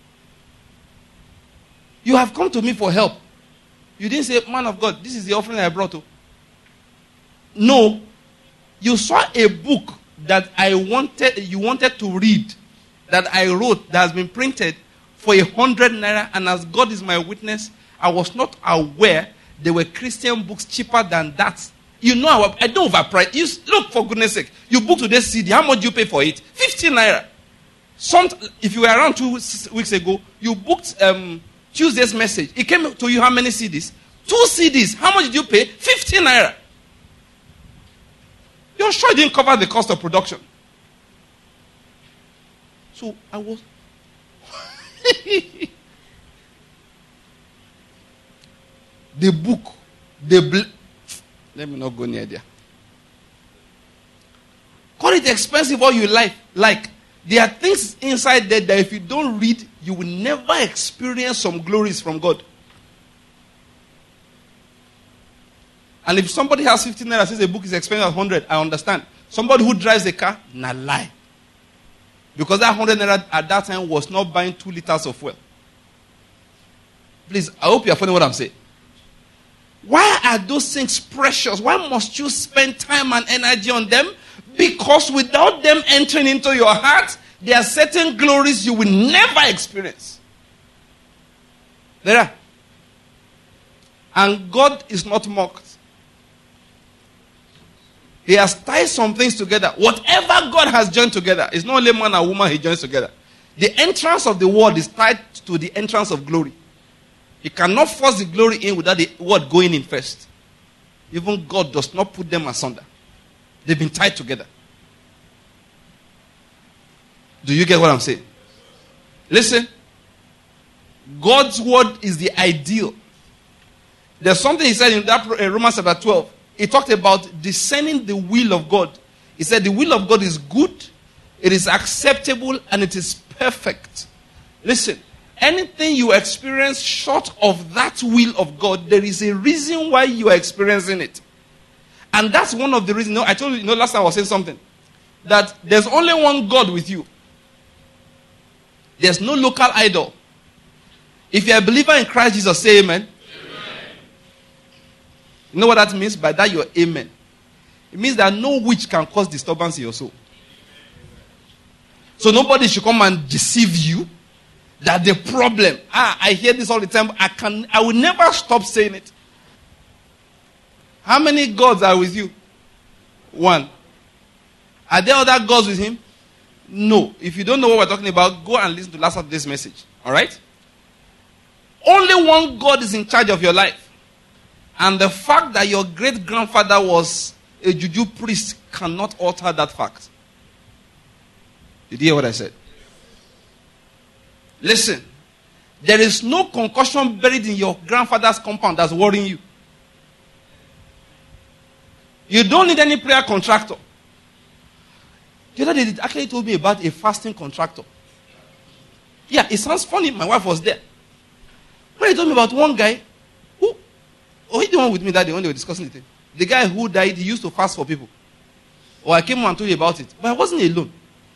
[SPEAKER 1] You have come to me for help. You didn't say, man of God, this is the offering I brought to. No. You saw a book that you wanted to read, that I wrote, that has been printed for 100 naira, and as God is my witness, I was not aware there were Christian books cheaper than that. You know, I don't overprice. Look, for goodness sake, you book today's CD, how much do you pay for it? 15 naira. If you were around 2 weeks ago, you booked Tuesday's message. It came to you how many CDs? 2 CDs. How much did you pay? 15 naira. You're sure it didn't cover the cost of production? So I was... The book, let me not go near there. Call it expensive all you like. There are things inside there that if you don't read, you will never experience some glories from God. And if somebody has 15 naira says a book is expensive at 100, I understand. Somebody who drives a car, nah lie. Because that 100 naira at that time was not buying 2 liters of fuel. Please, I hope you are following what I'm saying. Why are those things precious? Why must you spend time and energy on them? Because without them entering into your heart, there are certain glories you will never experience. There are. And God is not mocked. He has tied some things together. Whatever God has joined together, it's not only man and woman he joins together. The entrance of the word is tied to the entrance of glory. He cannot force the glory in without the word going in first. Even God does not put them asunder. They've been tied together. Do you get what I'm saying? Listen. God's word is the ideal. There's something he said in that Romans chapter 12. He talked about discerning the will of God. He said the will of God is good, it is acceptable, and it is perfect. Listen. Anything you experience short of that will of God, there is a reason why you are experiencing it. And that's one of the reasons. I told you, last time I was saying something. That there's only one God with you. There's no local idol. If you're a believer in Christ Jesus, say amen. Amen. You know what that means? By that, you're amen. It means that no witch can cause disturbance in your soul. So nobody should come and deceive you. That the problem, I hear this all the time. I will never stop saying it. How many gods are with you? One. Are there other gods with him? No. If you don't know what we're talking about, go and listen to last Saturday's message. All right? Only one God is in charge of your life. And the fact that your great-grandfather was a juju priest cannot alter that fact. Did you hear what I said? Listen. There is no concussion buried in your grandfather's compound that's worrying you. You don't need any prayer contractor. The other day, they actually told me about a fasting contractor. Yeah, it sounds funny. My wife was there. When he told me about one guy who, he did one with me that day when they were discussing the thing. The guy who died, he used to fast for people. Or I came and told you about it. But I wasn't alone.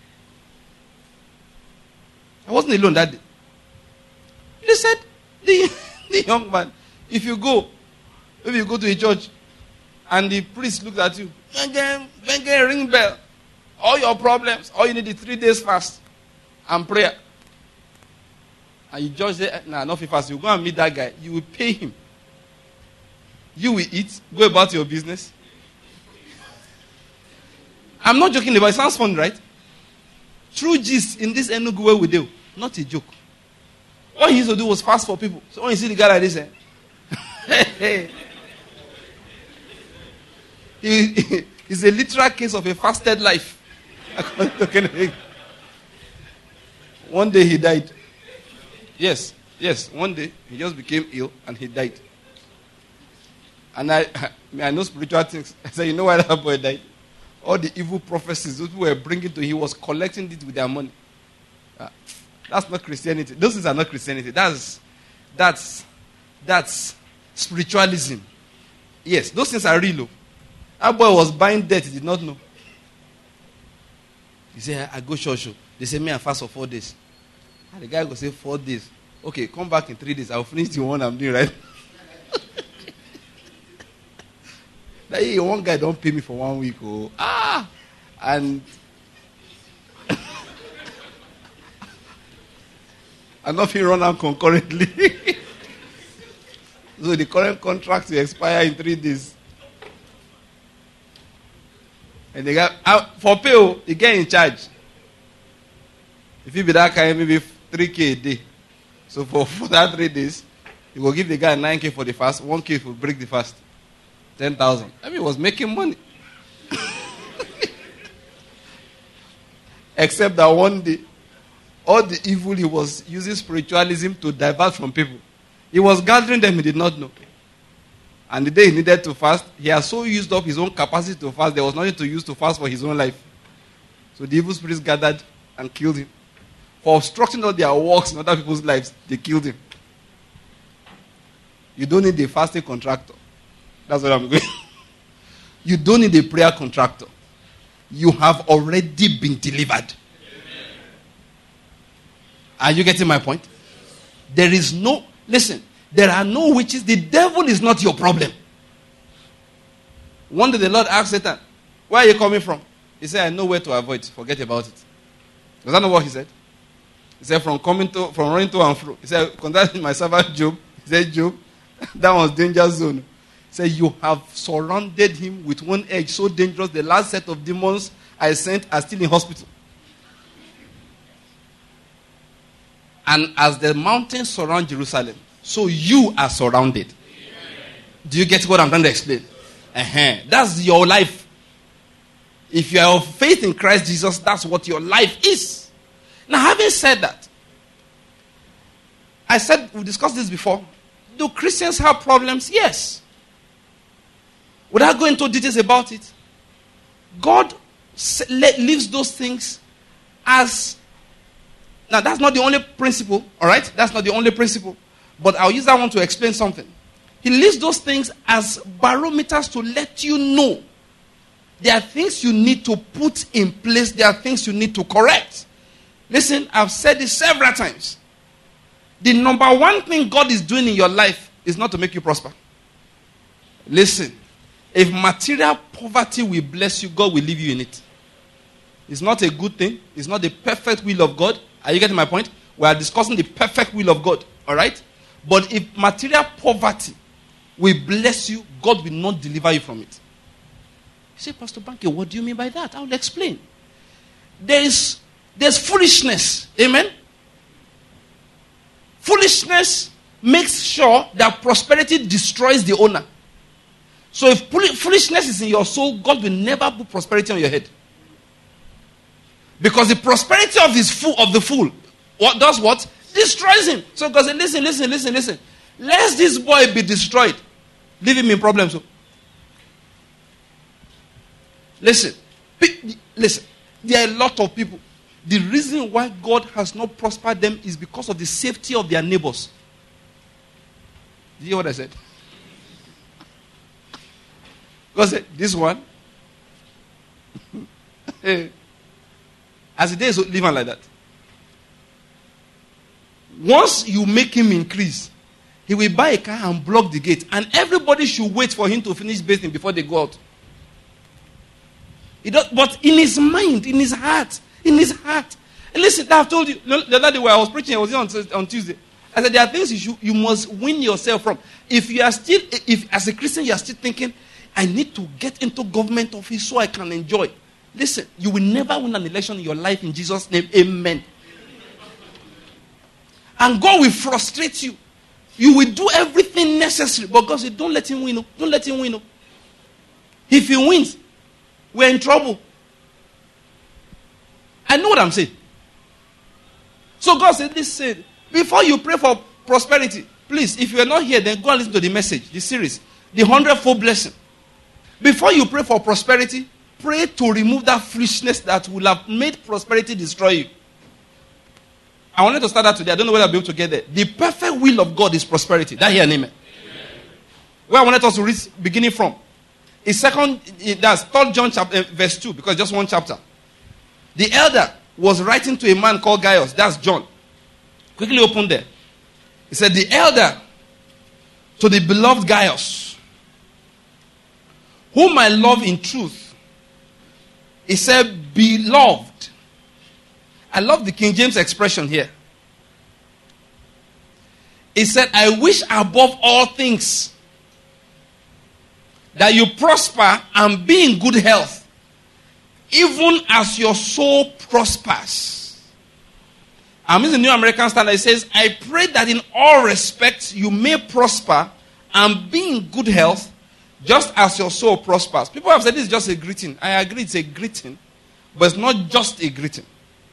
[SPEAKER 1] I wasn't alone that day. They said, the young man, if you go to a church and the priest looks at you, bang, ring bell. All your problems, all you need is 3 days fast and prayer. And you just say, nah, not fast. You go and meet that guy. You will pay him. You will eat, go about your business. I'm not joking about it. It sounds fun, right? True gist in this Enugu where we do. Not a joke. What he used to do was fast for people. So when you see the guy like this, he's a literal case of a fasted life. One day he died. Yes, one day he just became ill and he died. And I know spiritual things. I said, you know why that boy died? All the evil prophecies those people were bringing to him, he was collecting it with their money. That's not Christianity. Those things are not Christianity. That's spiritualism. Yes, those things are real. That boy was buying debt, he did not know. He said, I go church. They say, me I fast for 4 days. And the guy go say, 4 days. Okay, come back in 3 days. I'll finish the one I'm doing, right? Like, one guy don't pay me for 1 week. And and nothing run out concurrently. So the current contract will expire in 3 days. And the guy, for pay, he get in charge. If you be that kind, maybe 3K a day. So for that 3 days, he will give the guy 9K for the fast, 1K will break the fast. 10,000. I mean, he was making money. Except that one day, all the evil he was using spiritualism to divert from people. He was gathering them, he did not know. And the day he needed to fast, he had so used up his own capacity to fast, there was nothing to use to fast for his own life. So the evil spirits gathered and killed him. For obstructing all their works in other people's lives, they killed him. You don't need a fasting contractor. That's what I'm going. You don't need a prayer contractor. You have already been delivered. Are you getting my point? There is no, listen, there are no witches. The devil is not your problem. One day the Lord asked Satan, where are you coming from? He said, I know where to avoid. Forget about it. Does that know what he said? He said, from running to and fro. He said, concerning my servant Job. He said, Job, that was danger zone. He said, you have surrounded him with one edge so dangerous. The last set of demons I sent are still in hospital. And as the mountains surround Jerusalem, so you are surrounded. Amen. Do you get what I'm trying to explain? That's your life. If you are of faith in Christ Jesus, that's what your life is. Now, having said that, I said, we discussed this before. Do Christians have problems? Yes. Without going into details about it, God leaves those things as... Now, that's not the only principle, all right? That's not the only principle. But I'll use that one to explain something. He leaves those things as barometers to let you know there are things you need to put in place. There are things you need to correct. Listen, I've said this several times. The number one thing God is doing in your life is not to make you prosper. Listen, if material poverty will bless you, God will leave you in it. It's not a good thing. It's not the perfect will of God. Are you getting my point? We are discussing the perfect will of God. All right? But if material poverty will bless you, God will not deliver you from it. You say, Pastor Banke, what do you mean by that? I will explain. There's foolishness. Amen? Foolishness makes sure that prosperity destroys the owner. So if foolishness is in your soul, God will never put prosperity on your head. Because the prosperity of the fool, what does what? Destroys him. So God said, listen. Lest this boy be destroyed. Leave him in problems. Listen. There are a lot of people. The reason why God has not prospered them is because of the safety of their neighbors. Did you hear what I said? God said, this one, as it is, live on like that. Once you make him increase, he will buy a car and block the gate. And everybody should wait for him to finish bathing before they go out. But in his mind, in his heart. And listen, I've told you, the other day when I was preaching, I was here on Tuesday. I said, there are things you must win yourself from. If as a Christian, you are still thinking, I need to get into government office so I can enjoy. Listen, you will never win an election in your life in Jesus' name. Amen. And God will frustrate you. You will do everything necessary. But God said, don't let him win. Don't let him win. If he wins, we're in trouble. I know what I'm saying. So God said, listen, before you pray for prosperity, please, if you are not here, then go and listen to the message, the series, the 100-fold blessing. Before you pray for prosperity, pray to remove that foolishness that will have made prosperity destroy you. I wanted to start that today. I don't know whether I'll be able to get there. The perfect will of God is prosperity. That here, amen. Where I wanted us to read beginning from is that's 3 John chapter, verse 2, because just one chapter. The elder was writing to a man called Gaius. That's John. Quickly open there. He said, the elder to the beloved Gaius, whom I love in truth. He said, beloved. I love the King James expression here. He said, I wish above all things that you prosper and be in good health, even as your soul prospers. I'm in the New American Standard. It says, I pray that in all respects you may prosper and be in good health, just as your soul prospers. People have said this is just a greeting. I agree it's a greeting, but it's not just a greeting.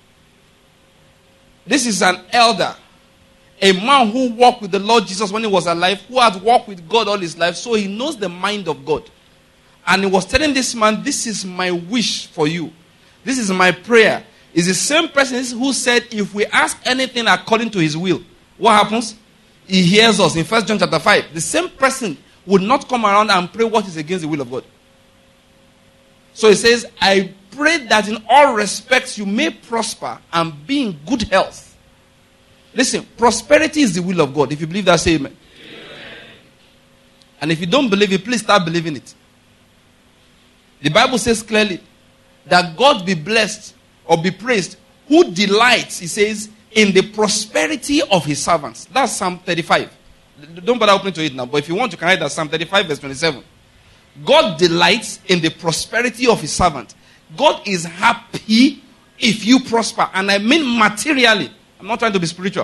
[SPEAKER 1] This is an elder, a man who walked with the Lord Jesus when he was alive, who had walked with God all his life, so he knows the mind of God. And he was telling this man, this is my wish for you. This is my prayer. It's the same person who said, if we ask anything according to his will, what happens? He hears us. In 1 John chapter 5, the same person would not come around and pray what is against the will of God. So he says, I pray that in all respects you may prosper and be in good health. Listen, prosperity is the will of God. If you believe that, say amen. And if you don't believe it, please start believing it. The Bible says clearly that God be blessed or be praised who delights, he says, in the prosperity of his servants. That's Psalm 35. Don't bother opening to it now, but if you want, you can write that Psalm 35 verse 27. God delights in the prosperity of his servant. God is happy if you prosper. And I mean materially. I'm not trying to be spiritual.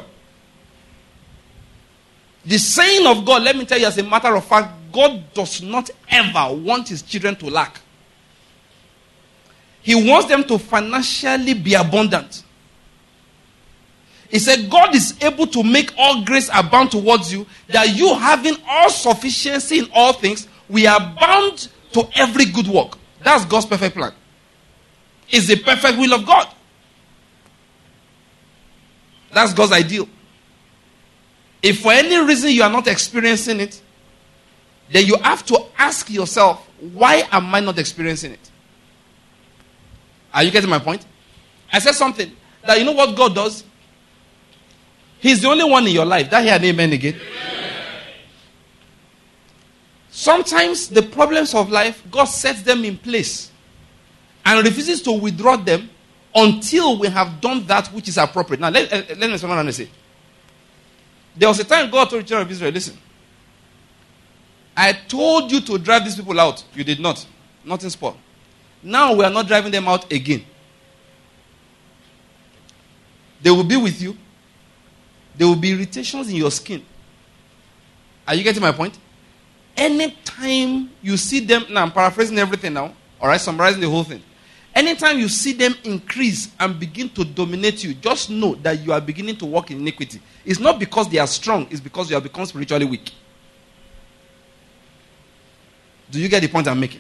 [SPEAKER 1] The saying of God, let me tell you as a matter of fact, God does not ever want his children to lack. He wants them to financially be abundant. He said, God is able to make all grace abound towards you, that you having all sufficiency in all things, we are bound to every good work. That's God's perfect plan. It's the perfect will of God. That's God's ideal. If for any reason you are not experiencing it, then you have to ask yourself, why am I not experiencing it? Are you getting my point? I said something that you know what God does? He's the only one in your life. That here and amen again. Amen. Sometimes the problems of life, God sets them in place and refuses to withdraw them until we have done that which is appropriate. Now, let me explain what I'm say. There was a time God told the children of Israel, listen, I told you to drive these people out. You did not. Nothing spoiled. Now we are not driving them out again. They will be with you. There will be irritations in your skin. Are you getting my point? Anytime you see them, now I'm paraphrasing everything now, all right, summarizing the whole thing. Anytime you see them increase and begin to dominate you, just know that you are beginning to walk in iniquity. It's not because they are strong, it's because you have become spiritually weak. Do you get the point I'm making?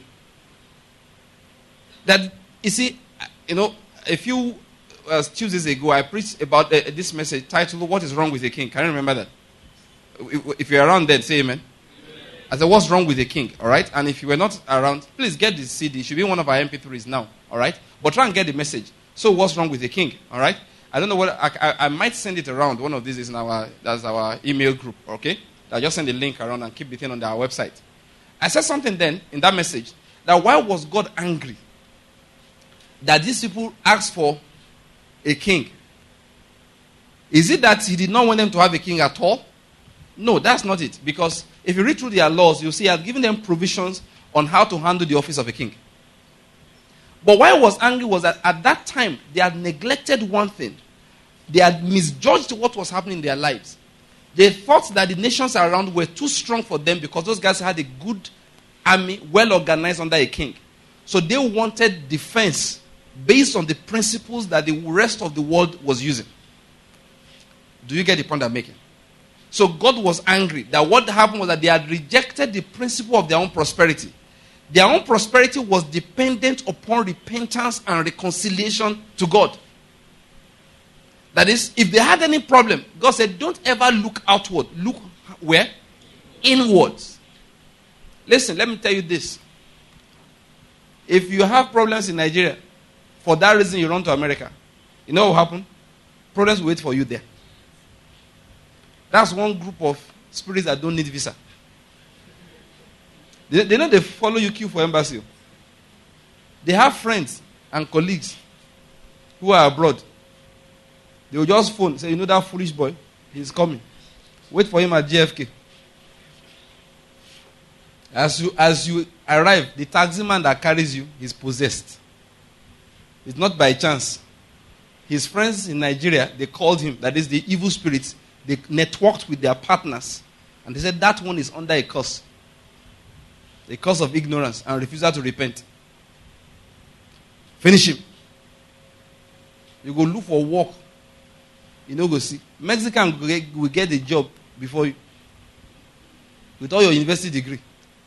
[SPEAKER 1] That, you see, a few Tuesdays ago, I preached about this message titled, What is Wrong with a King? Can you remember that? If you're around then, say amen. I said, what's wrong with a king? All right? And if you were not around, please get this CD. It should be one of our MP3s now. All right? But try and get the message. So what's wrong with a king? All right? I don't know what, I might send it around. One of these is that's our email group. Okay? I'll just send the link around and keep the thing on our website. I said something then in that message, that why was God angry that these people asked for a king? Is it that he did not want them to have a king at all? No, that's not it. Because if you read through their laws, you'll see he had given them provisions on how to handle the office of a king. But why I was angry was that at that time, they had neglected one thing. They had misjudged what was happening in their lives. They thought that the nations around were too strong for them because those guys had a good army, well organized under a king. So they wanted defense based on the principles that the rest of the world was using. Do you get the point I'm making? So God was angry that what happened was that they had rejected the principle of their own prosperity. Their own prosperity was dependent upon repentance and reconciliation to God. That is, if they had any problem, God said, don't ever look outward. Look where? Inwards. Listen, let me tell you this. If you have problems in Nigeria, for that reason you run to America, you know what will happen? Problems will wait for you there. That's one group of spirits that don't need visa. They know they follow you queue for embassy. They have friends and colleagues who are abroad. They will just phone, say, you know that foolish boy? He's coming. Wait for him at JFK. As you arrive, the taximan that carries you is possessed. It's not by chance. His friends in Nigeria, they called him, that is the evil spirits. They networked with their partners. And they said that one is under a curse. A curse of ignorance and refusal to repent. Finish him. You go look for work. You know, go see. Mexican will get a job before you. With all your university degree.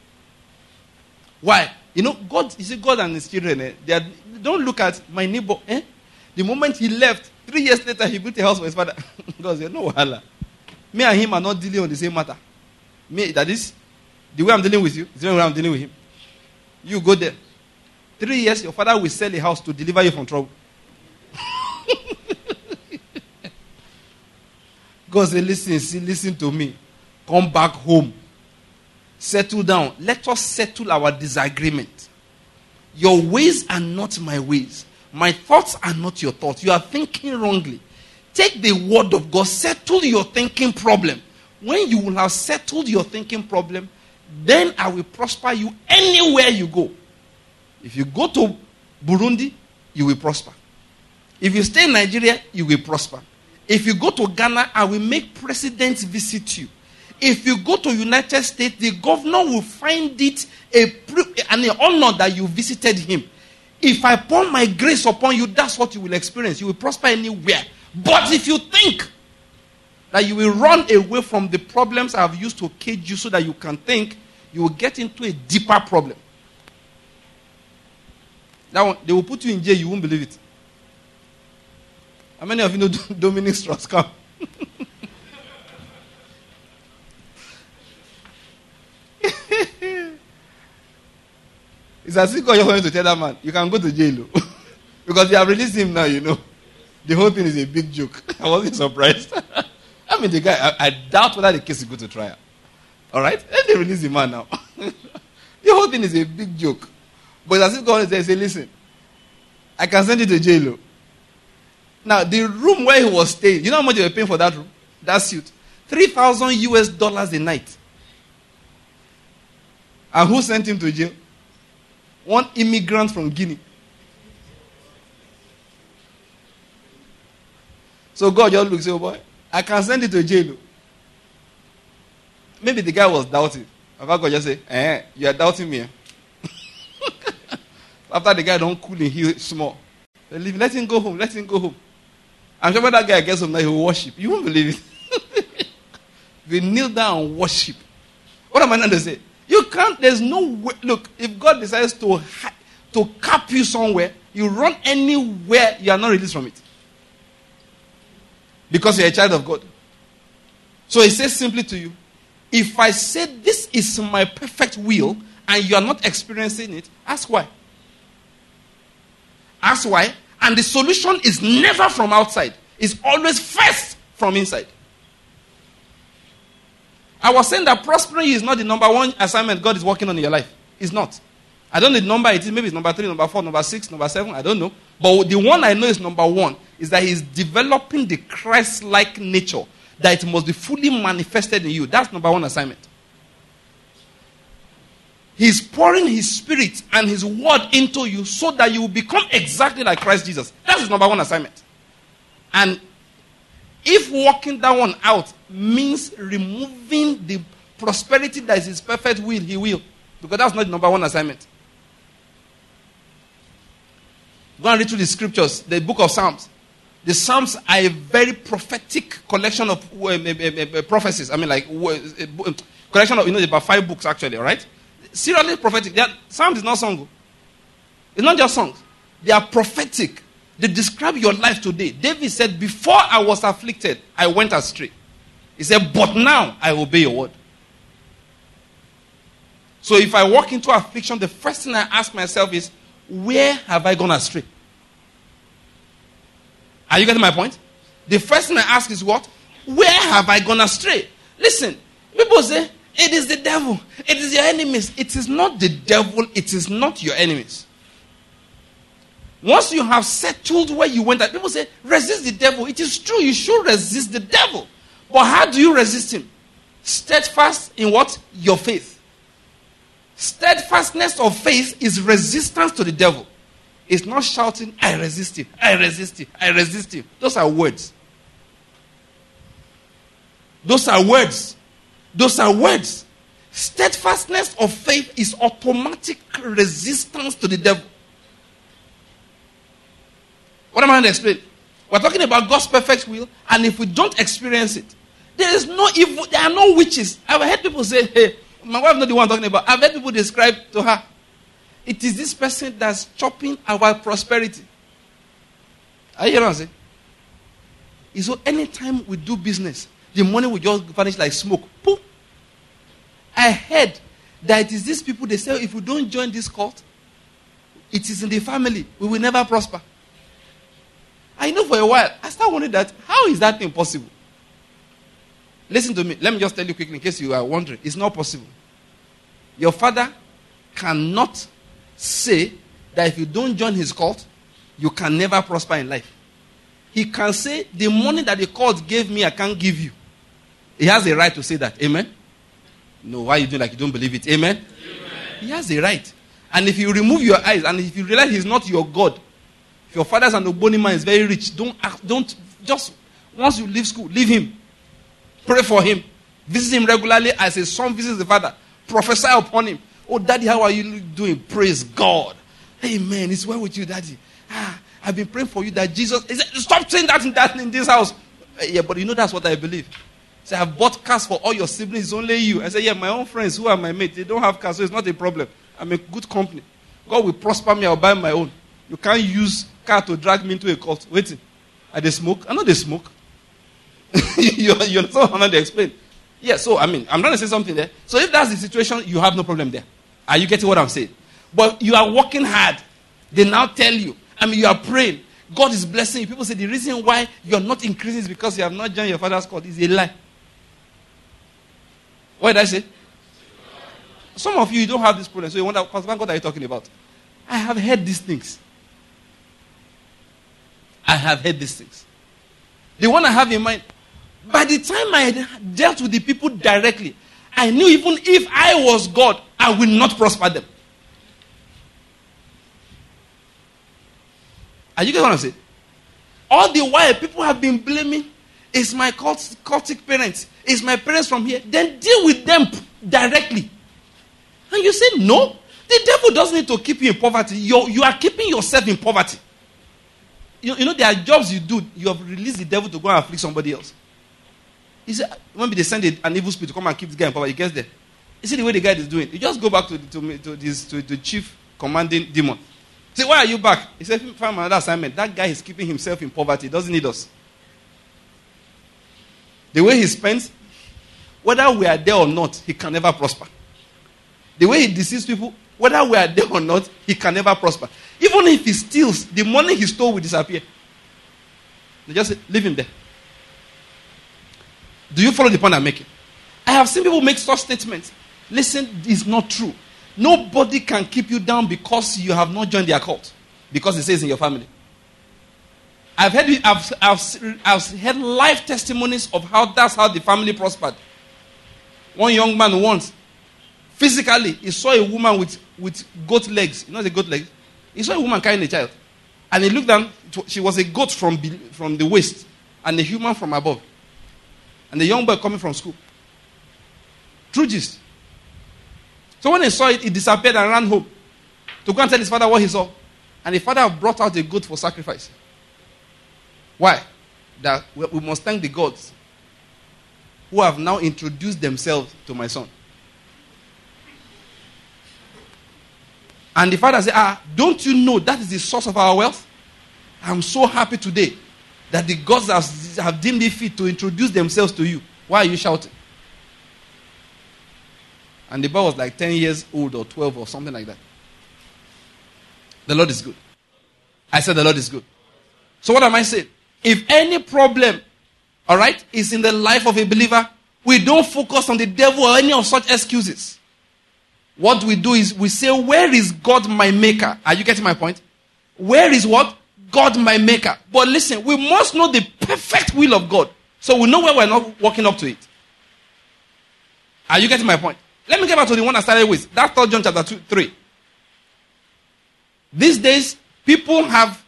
[SPEAKER 1] Why? You know, God, you see, God and his children, they don't look at my neighbor. The moment he left, 3 years later, he built a house for his father. God said, no, wahala. Me and him are not dealing on the same matter. Me, that is, the way I'm dealing with you, is the way I'm dealing with him. You go there. 3 years, your father will sell a house to deliver you from trouble. God said, listen to me. Come back home. Settle down. Let us settle our disagreement. Your ways are not my ways. My thoughts are not your thoughts. You are thinking wrongly. Take the word of God. Settle your thinking problem. When you will have settled your thinking problem, then I will prosper you anywhere you go. If you go to Burundi, you will prosper. If you stay in Nigeria, you will prosper. If you go to Ghana, I will make presidents visit you. If you go to United States, the governor will find it an honor that you visited him. If I pour my grace upon you, that's what you will experience. You will prosper anywhere. But if you think that you will run away from the problems I have used to cage you so that you can think, you will get into a deeper problem. That one, they will put you in jail, you won't believe it. How many of you know Dominic Strauss-Kahn? It's as if God just wanted to tell that man, you can go to jail. Because they have released him now, you know. The whole thing is a big joke. I wasn't surprised. I mean, the guy, I doubt whether the case will go to trial. All right? And they release the man now. The whole thing is a big joke. But as if God is there, say, listen, I can send you to jail. Now, the room where he was staying, you know how much they were paying for that room? That suit? $3,000 a night. And who sent him to jail? One immigrant from Guinea. So God just looks, say, oh boy, I can send you to jail. maybe the guy was doubting. God just say, you are doubting me. After the guy don't cool him, he small. Let him go home. Let him go home. I'm sure when that guy gets home, now he will worship. You won't believe it. We kneel down and worship. What am I trying to say? You can't. There's no way. Look, if God decides to cap you somewhere, you run anywhere, you are not released from it. Because you're a child of God. So he says simply to you, if I say this is my perfect will and you are not experiencing it, ask why. Ask why. And the solution is never from outside. It's always first from inside. I was saying that prospering is not the number one assignment God is working on in your life. It's not. I don't know the number it is. Maybe it's number 3, number 4, number 6, number 7. I don't know. But the one I know is number 1 is that he's developing the Christ-like nature that it must be fully manifested in you. That's number 1 assignment. He's pouring his spirit and his word into you so that you will become exactly like Christ Jesus. That's his number 1 assignment. And if working that one out means removing the prosperity that is his perfect will, he will. Because that's not the number 1 assignment. Go and read through the scriptures, the book of Psalms. The Psalms are a very prophetic collection of prophecies. I mean, like, collection of, about 5 books actually, all right? Seriously prophetic. Psalms is not song. It's not just songs. They are prophetic. They describe your life today. David said, before I was afflicted, I went astray. He said, but now I obey your word. So if I walk into affliction, the first thing I ask myself is, where have I gone astray? Are you getting my point? The first thing I ask is what? Where have I gone astray? Listen, people say, it is the devil. It is your enemies. It is not the devil. It is not your enemies. Once you have settled where you went, people say, resist the devil. It is true, you should resist the devil. But how do you resist him? Steadfast in what? Your faith. Steadfastness of faith is resistance to the devil. It's not shouting, I resist him, I resist him, I resist him. Those are words. Those are words. Those are words. Steadfastness of faith is automatic resistance to the devil. What am I going to explain? We're talking about God's perfect will, and if we don't experience it, there is no evil, there are no witches. I've heard people say, hey, my wife is not the one I'm talking about. I've heard people describe to her, it is this person that's chopping our prosperity. Are you hearing what I'm saying? So anytime we do business, the money will just vanish like smoke. Poof. I heard that it is these people, they say, if we don't join this cult, it is in the family. We will never prosper. I know for a while, I started wondering that, how is that thing possible? Listen to me. Let me just tell you quickly in case you are wondering. It's not possible. Your father cannot say that if you don't join his cult, you can never prosper in life. He can say, the money that the cult gave me, I can't give you. He has a right to say that. Amen? No, why are you doing like you don't believe it? Amen? Amen. He has a right. And if you remove your eyes, and if you realize he's not your God, if your father's an Ogboni man is very rich, don't just, once you leave school, leave him. Pray for him. Visit him regularly as a son visits the father. Prophesy upon him. Oh, daddy, how are you doing? Praise God. Amen. It's well with you, daddy. I've been praying for you that Jesus... Stop saying that in this house. Yeah, but you know that's what I believe. Say, I've bought cars for all your siblings. It's only you. I say, yeah, my own friends who are my mates, they don't have cars, so it's not a problem. I'm a good company. God will prosper me. I'll buy my own. You can't use car to drag me into a cult. Waiting. Are they smoke? I know they smoke. you understand what I'm trying to explain? Yeah, so, I'm trying to say something there. So if that's the situation, you have no problem there. Are you getting what I'm saying? But you are working hard. They now tell you. You are praying. God is blessing you. People say the reason why you're not increasing is because you have not joined your father's cult. It's a lie. What did I say? Some of you don't have this problem. So you wonder, what are you talking about? I have heard these things. I have heard these things. The one I have in mind, by the time I dealt with the people directly, I knew even if I was God, I will not prosper them. Are you getting what I'm saying? All the while, people have been blaming, it's my cultic parents, Is my parents from here? Then deal with them directly. And you say, no. The devil doesn't need to keep you in poverty. You are keeping yourself in poverty. You know, there are jobs you do. You have released the devil to go and afflict somebody else. He said, maybe they send an evil spirit to come and keep this guy in poverty. He gets there. You see the way the guy is doing. You just go back to the chief commanding demon. Say, why are you back? He said, find another assignment. That guy is keeping himself in poverty. He doesn't need us. The way he spends, whether we are there or not, he can never prosper. The way he deceives people, whether we are there or not, he can never prosper. Even if he steals, the money he stole will disappear. They just say, leave him there. Do you follow the point I'm making? I have seen people make such statements. Listen, it's not true. Nobody can keep you down because you have not joined their cult. Because it says in your family. I've heard life testimonies of how that's how the family prospered. One young man once, physically, he saw a woman with goat legs. You know the goat legs? He saw a woman carrying a child. And he looked down. She was a goat from the waist and a human from above. And the young boy coming from school. True gist. So when he saw it, he disappeared and ran home to go and tell his father what he saw. And the father brought out a goat for sacrifice. Why? That we must thank the gods who have now introduced themselves to my son. And the father said, don't you know that is the source of our wealth? I'm so happy today that the gods have deemed it fit to introduce themselves to you. Why are you shouting? And the boy was like 10 years old or 12 or something like that. The Lord is good. I said the Lord is good. So what am I saying? If any problem, all right, is in the life of a believer, we don't focus on the devil or any of such excuses. What we do is we say, where is God my maker? Are you getting my point? Where is what? God my maker. But listen, we must know the perfect will of God. So we know where we're not walking up to it. Are you getting my point? Let me get back to the one I started with. That's 3 John chapter 3. These days, people have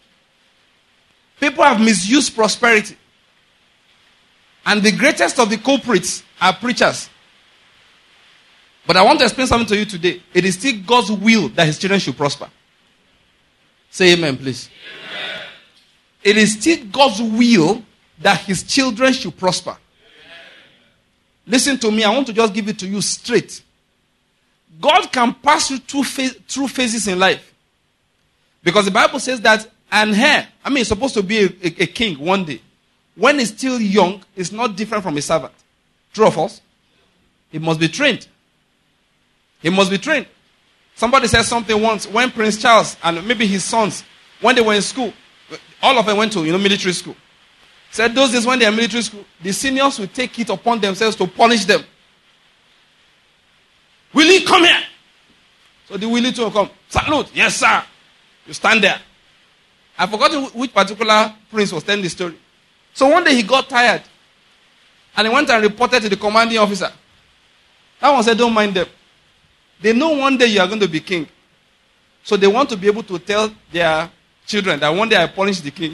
[SPEAKER 1] misused prosperity. And the greatest of the culprits are preachers. But I want to explain something to you today. It is still God's will that his children should prosper. Say amen, please. Amen. It is still God's will that his children should prosper. Amen. Listen to me. I want to just give it to you straight. God can pass you through phases in life. Because the Bible says that an heir, he's supposed to be a king one day. When he's still young, it's not different from a servant. True or false? He must be trained. He must be trained. Somebody said something once when Prince Charles and maybe his sons, when they were in school, all of them went to military school. Said those days when they are in military school, the seniors will take it upon themselves to punish them. Willie, come here. So the Willie too will come. Salute. Yes, sir. You stand there. I forgot which particular prince was telling the story. So one day he got tired. And he went and reported to the commanding officer. That one said, don't mind them. They know one day you are going to be king. So they want to be able to tell their children that one day I punish the king.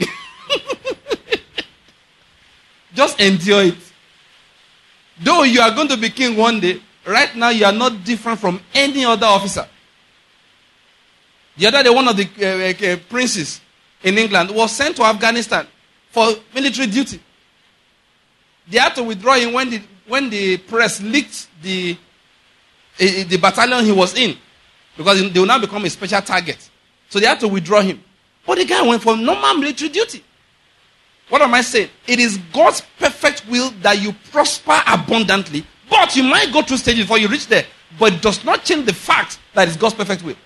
[SPEAKER 1] Just endure it. Though you are going to be king one day, right now you are not different from any other officer. The other day, one of the princes in England was sent to Afghanistan for military duty. They had to withdraw him when the press leaked the battalion he was in, because they will now become a special target. So they had to withdraw him. But the guy went for normal military duty. What am I saying? It is God's perfect will that you prosper abundantly, but you might go through stages before you reach there. But it does not change the fact that it's God's perfect will.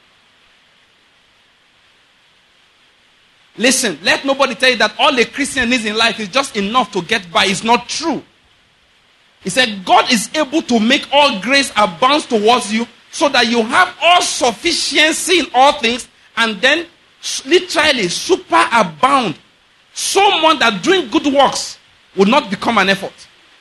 [SPEAKER 1] Listen, let nobody tell you that all a Christian needs in life is just enough to get by. It's not true. He said, God is able to make all grace abound towards you so that you have all sufficiency in all things and then literally superabound. Someone that doing good works will not become an effort.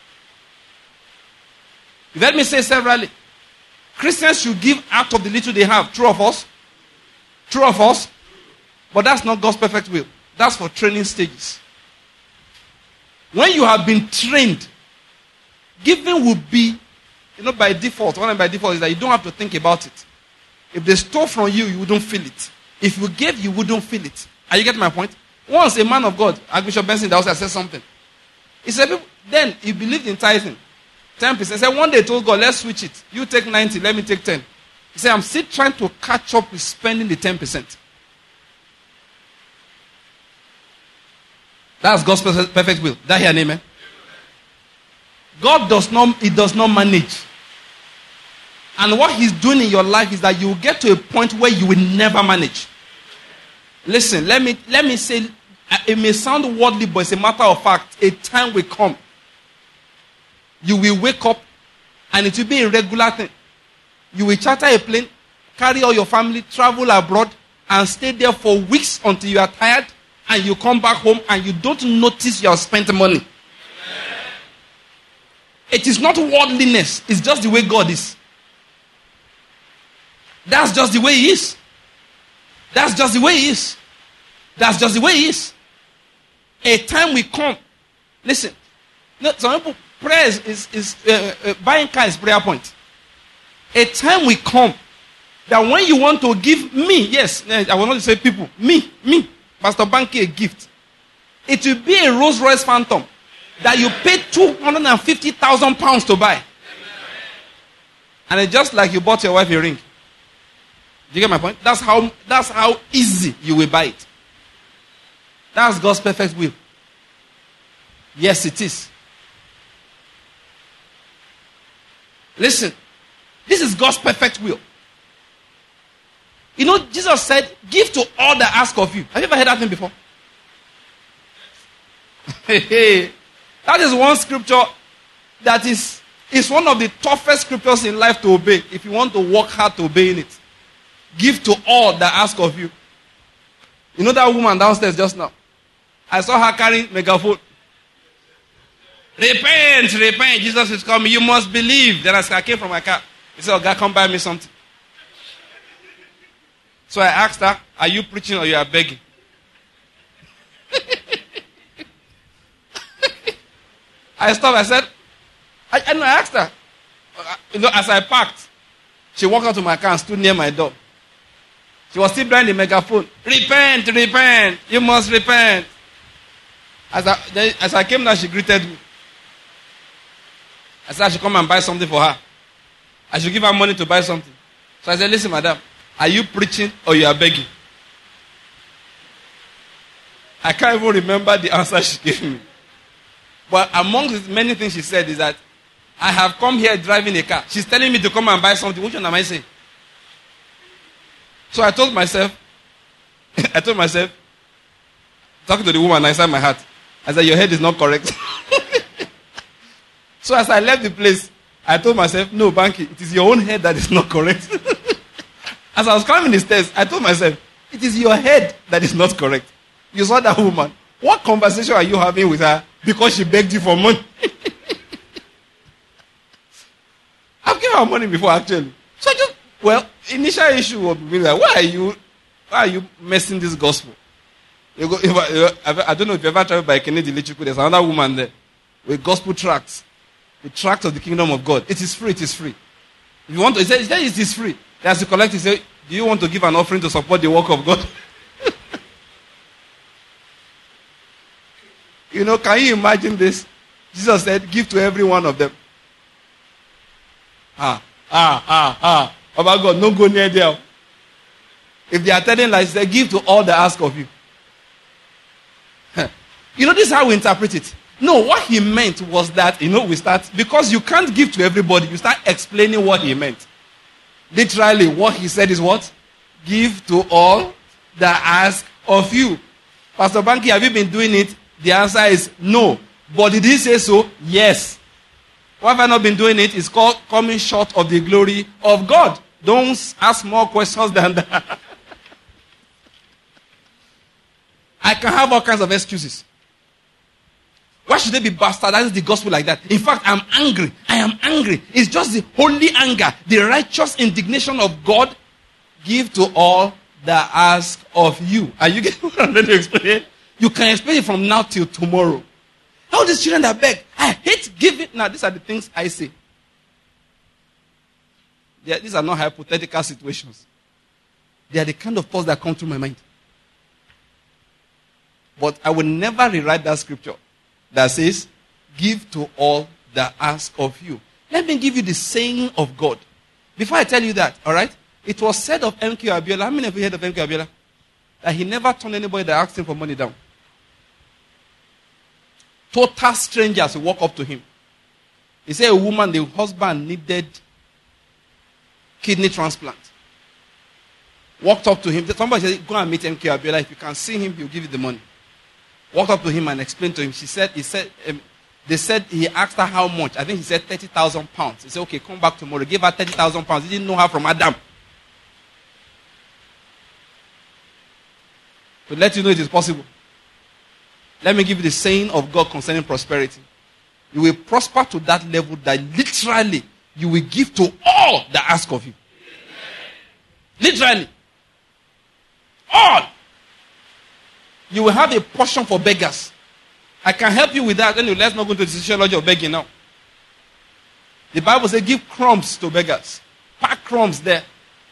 [SPEAKER 1] You've heard me say severally, Christians should give out of the little they have. True or false? True or false? But that's not God's perfect will. That's for training stages. When you have been trained, Giving will be, by default. What I mean by default is that you don't have to think about it. If they stole from you, you wouldn't feel it. If you gave, you wouldn't feel it. Are you getting my point? Once a man of God, Archbishop Benson, that also said something. He said, then he believed in tithing. 10%. He said, one day he told God, let's switch it. You take 90, let me take 10. He said, I'm still trying to catch up with spending the 10%. That's God's perfect will. That hear amen? God does not manage. And what he's doing in your life is that you will get to a point where you will never manage. Listen, let me say, it may sound worldly, but it's a matter of fact. A time will come. You will wake up and it will be a regular thing. You will charter a plane, carry all your family, travel abroad, and stay there for weeks until you are tired, and you come back home and you don't notice you have spent money. It is not worldliness. It's just the way God is. That's just the way he is. That's just the way he is. That's just the way he is. A time will come. Listen. Some people, prayer is buying car is prayer point. A time will come that when you want to give me, yes, I will not say people, me, Pastor Banky, a gift. It will be a Rolls Royce Phantom that you paid 250,000 pounds to buy. And it's just like you bought your wife a ring. Do you get my point? That's how easy you will buy it. That's God's perfect will. Yes, it is. Listen, this is God's perfect will. Jesus said, give to all that ask of you. Have you ever heard that thing before? That is one scripture that is one of the toughest scriptures in life to obey. If you want to work hard to obey in it. Give to all that ask of you. You know that woman downstairs just now? I saw her carrying megaphone. Repent, repent. Jesus is coming. You must believe. Then I came from my car. He said, oh, God, come buy me something. So I asked her, are you preaching or you are begging? I stopped. I said, I asked her. As I parked, she walked out to my car and stood near my door. She was still behind the megaphone. Repent, repent. You must repent. As I came down, she greeted me. I said I should come and buy something for her. I should give her money to buy something. So I said, listen, madam, are you preaching or you are begging? I can't even remember the answer she gave me. But among the many things she said is that I have come here driving a car. She's telling me to come and buy something. Which one am I saying? So I told myself, talking to the woman inside my heart, I said, your head is not correct. So as I left the place, I told myself, no, Banky, it is your own head that is not correct. As I was climbing the stairs, I told myself, it is your head that is not correct. You saw that woman. What conversation are you having with her because she begged you for money? I've given her money before, actually. So initial issue would be like, why are you messing this gospel? I don't know if you ever traveled by Kennedy Lichiku. There's another woman there with gospel tracts. The tract of the kingdom of God. It is free, it is free. If you want to, it is free. As you collect, he say, do you want to give an offering to support the work of God? Can you imagine this? Jesus said, give to every one of them. Oh my God, no go near there. If they are telling lies, he said, give to all that ask of you. This is how we interpret it. No, what he meant was that, we start, because you can't give to everybody, you start explaining what he meant. Literally, what he said is what? Give to all that ask of you. Pastor Banky, have you been doing it? The answer is no. But did he say so? Yes. Why have I not been doing it? It's called coming short of the glory of God. Don't ask more questions than that. I can have all kinds of excuses. Why should they be bastardizing the gospel like that? In fact, I'm angry. I am angry. It's just the holy anger, the righteous indignation of God. Give to all that ask of you. Are you getting what I'm trying to explain? You can explain it from now till tomorrow. All these children that beg, I I hate giving. Now, these are the things I say. These are not hypothetical situations. They are the kind of thoughts that come through my mind. But I will never rewrite that scripture that says, give to all that ask of you. Let me give you the saying of God. Before I tell you that, all right? It was said of M.K. Abiola. How many of you heard of M.K. Abiola? That he never turned anybody that asked him for money down. Total strangers walk up to him. He said a woman, the husband needed kidney transplant. Walked up to him. Somebody said, go and meet M.K. Abiola. If you can see him, he'll give you the money. Walked up to him and explained to him. They said he asked her how much. I think he said 30,000 pounds. He said, okay, come back tomorrow. Give her 30,000 pounds. He didn't know her from Adam. To let you know it is possible. Let me give you the saying of God concerning prosperity. You will prosper to that level that literally you will give to all that ask of you. Literally. All. You will have a portion for beggars. I can help you with that. Anyway, let's not go into the sociology of begging now. The Bible says give crumbs to beggars. Pack crumbs there.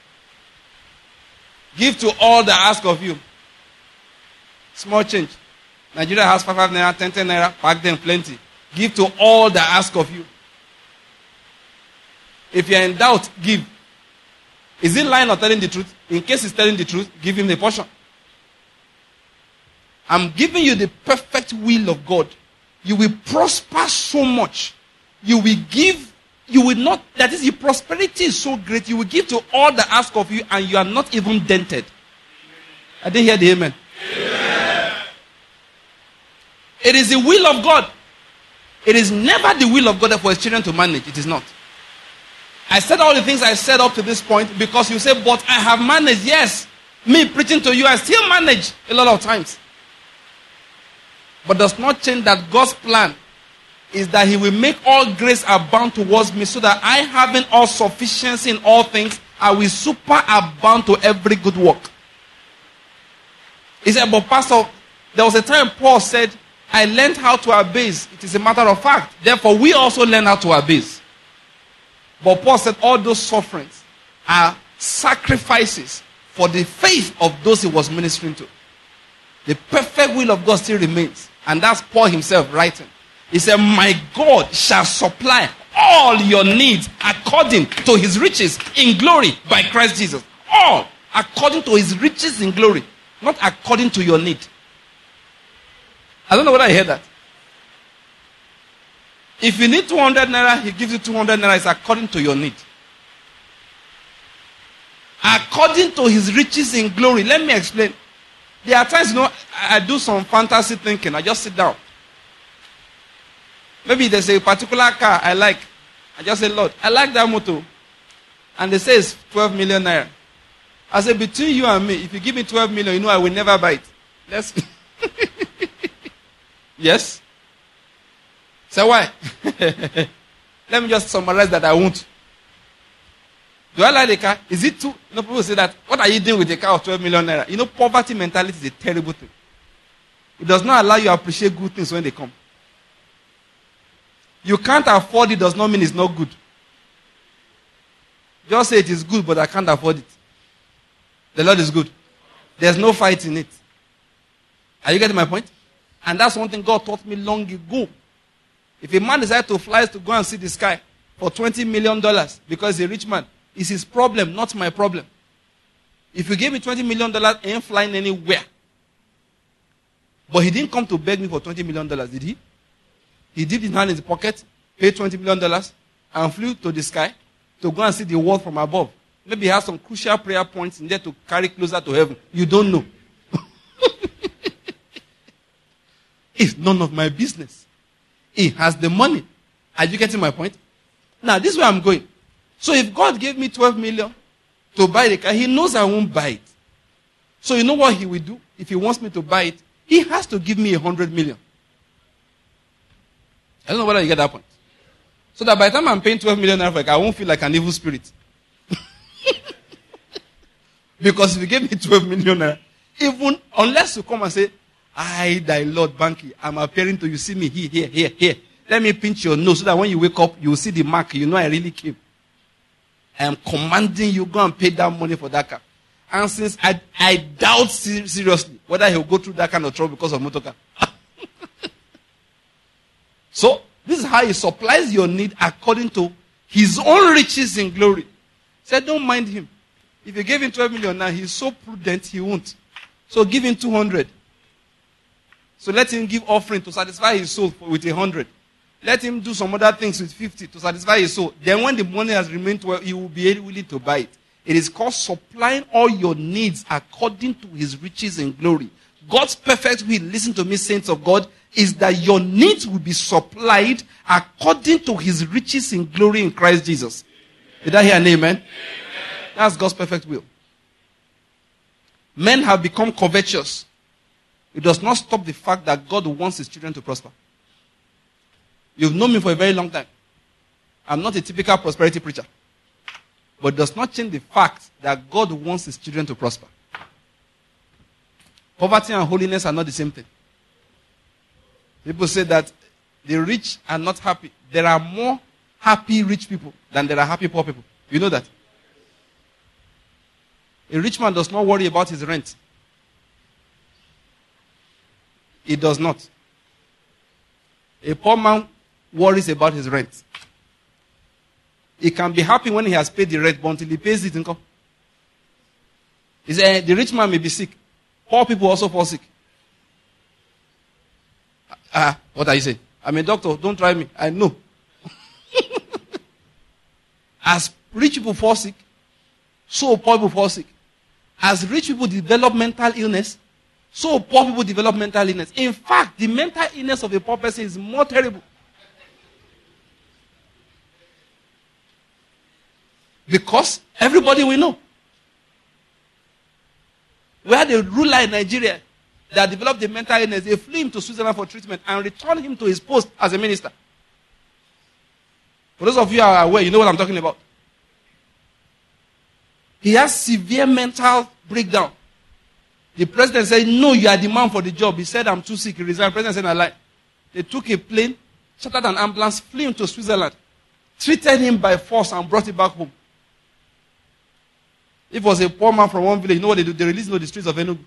[SPEAKER 1] Give to all that ask of you. Small change. Nigeria has 5 naira, 10 naira. Pack them plenty. Give to all that ask of you. If you are in doubt, give. Is he lying or telling the truth? In case he's telling the truth, give him the portion. I'm giving you the perfect will of God. You will prosper so much. You will give, you will not, that is, your prosperity is so great, you will give to all that ask of you and you are not even dented. I didn't hear the amen. Amen. It is the will of God. It is never the will of God for his children to manage. It is not. I said all the things I said up to this point because you say, but I have managed. Yes, me preaching to you, I still manage a lot of times. But does not change that God's plan is that he will make all grace abound towards me so that I, having all sufficiency in all things, I will superabound to every good work. He said, but Pastor, there was a time Paul said, I learned how to abase. It is a matter of fact. Therefore, we also learn how to abase. But Paul said all those sufferings are sacrifices for the faith of those he was ministering to. The perfect will of God still remains. And that's Paul himself writing. He said, my God shall supply all your needs according to his riches in glory by Christ Jesus. All according to his riches in glory. Not according to your need. I don't know whether I heard that. If you need 200 naira, he gives you 200 naira. It's according to your need. According to his riches in glory. Let me explain. There are times, I do some fantasy thinking. I just sit down. Maybe there's a particular car I like. I just say, Lord, I like that motor. And they say it's 12 million naira. I say, between you and me, if you give me 12 million, I will never buy it. Let's... Yes? So why? Let me just summarize that I won't. Do I like the car? Is it too? People say that, what are you doing with a car of 12 million naira? Poverty mentality is a terrible thing. It does not allow you to appreciate good things when they come. You can't afford it does not mean it's not good. Just say it is good, but I can't afford it. The Lord is good. There's no fight in it. Are you getting my point? And that's one thing God taught me long ago. If a man decides to fly to go and see the sky for $20 million because he's a rich man, it's his problem, not my problem. If you gave me $20 million, I ain't flying anywhere. But he didn't come to beg me for $20 million, did he? He dipped his hand in his pocket, paid $20 million, and flew to the sky to go and see the world from above. Maybe he has some crucial prayer points in there to carry closer to heaven. You don't know. It's none of my business. He has the money. Are you getting my point? Now, this is where I'm going. So if God gave me 12 million to buy the car, he knows I won't buy it. So you know what he will do? If he wants me to buy it, he has to give me 100 million. I don't know whether you get that point. So that by the time I'm paying 12 million naira for a car, I won't feel like an evil spirit. Because if you gave me 12 million naira, even unless you come and say, I, thy Lord Banky, I'm appearing to you, see me here. Let me pinch your nose so that when you wake up, you will see the mark. You know I really came. I am commanding you, go and pay that money for that car. And since I doubt seriously whether he'll go through that kind of trouble because of motor car. So, this is how he supplies your need according to his own riches in glory. Said, don't mind him. If you gave him 12 million now, he's so prudent, he won't. So give him 200. So let him give offering to satisfy his soul with 100. Let him do some other things with 50 to satisfy his soul. Then when the money has remained, well, he will be willing to buy it. It is called supplying all your needs according to his riches in glory. God's perfect will, listen to me, saints of God, is that your needs will be supplied according to his riches in glory in Christ Jesus. Did I hear an amen? Amen. That's God's perfect will. Men have become covetous. It does not stop the fact that God wants his children to prosper. You've known me for a very long time. I'm not a typical prosperity preacher. But it does not change the fact that God wants his children to prosper. Poverty and holiness are not the same thing. People say that the rich are not happy. There are more happy rich people than there are happy poor people. You know that? A rich man does not worry about his rent. He does not. A poor man worries about his rent. He can be happy when he has paid the rent, but until he pays it, he said, the rich man may be sick. Poor people also fall sick. What are you saying? I'm a doctor. Don't try me. I know. As rich people fall sick, so poor people fall sick. As rich people develop mental illness, so poor people develop mental illness. In fact, the mental illness of a poor person is more terrible. Because everybody will know. We had a ruler in Nigeria that developed a mental illness. They flew him to Switzerland for treatment and returned him to his post as a minister. For those of you who are aware, you know what I'm talking about. He has severe mental breakdown. The president said, no, you are the man for the job. He said, I'm too sick. He resigned. The president said, I lied. They took a plane, chartered an ambulance, flew him to Switzerland, treated him by force and brought him back home. If it was a poor man from one village, you know what they do? They release him to the streets of Enugu.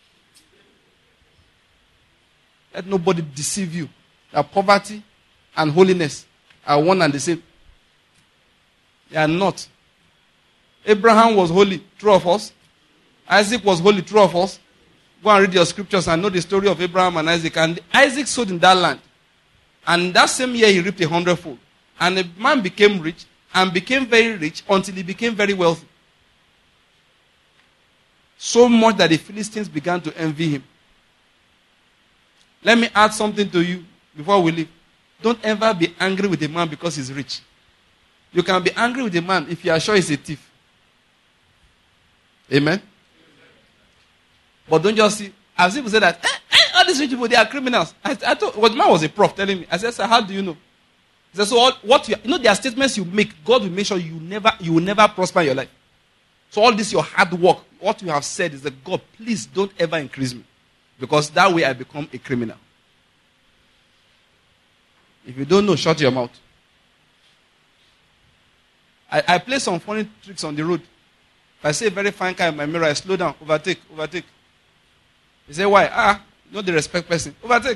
[SPEAKER 1] Let nobody deceive you that poverty and holiness are one and the same. They are not. Abraham was holy, true of us. Isaac was holy, true of us. Go and read your scriptures and know the story of Abraham and Isaac. And Isaac sowed in that land. And that same year he reaped 100-fold. And the man became rich and became very rich until he became very wealthy. So much that the Philistines began to envy him. Let me add something to you before we leave. Don't ever be angry with a man because he's rich. You can be angry with a man if you are sure he's a thief. Amen? But don't just see, as people say that, all these rich people, they are criminals. I thought, the man was a prof telling me. I said, sir, how do you know? He said, so there are statements you make, God will make sure you will never prosper in your life. So all this, your hard work, what you have said is that, God, please don't ever increase me. Because that way I become a criminal. If you don't know, shut your mouth. I play some funny tricks on the road. If I see a very fine car in my mirror, I slow down, overtake. He say, why? Not the respect person. Overtake.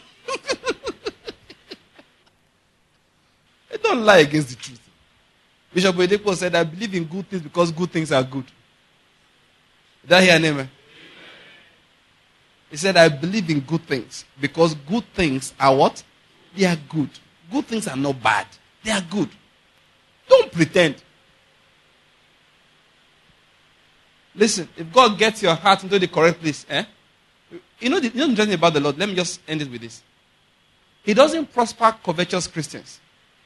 [SPEAKER 1] I don't lie against the truth. Bishop Oyedepo said, I believe in good things because good things are good. Did I hear an amen? He said, I believe in good things because good things are what? They are good. Good things are not bad. They are good. Don't pretend. Listen, if God gets your heart into the correct place, you know the interesting about the Lord, let me just end it with this. He doesn't prosper covetous Christians.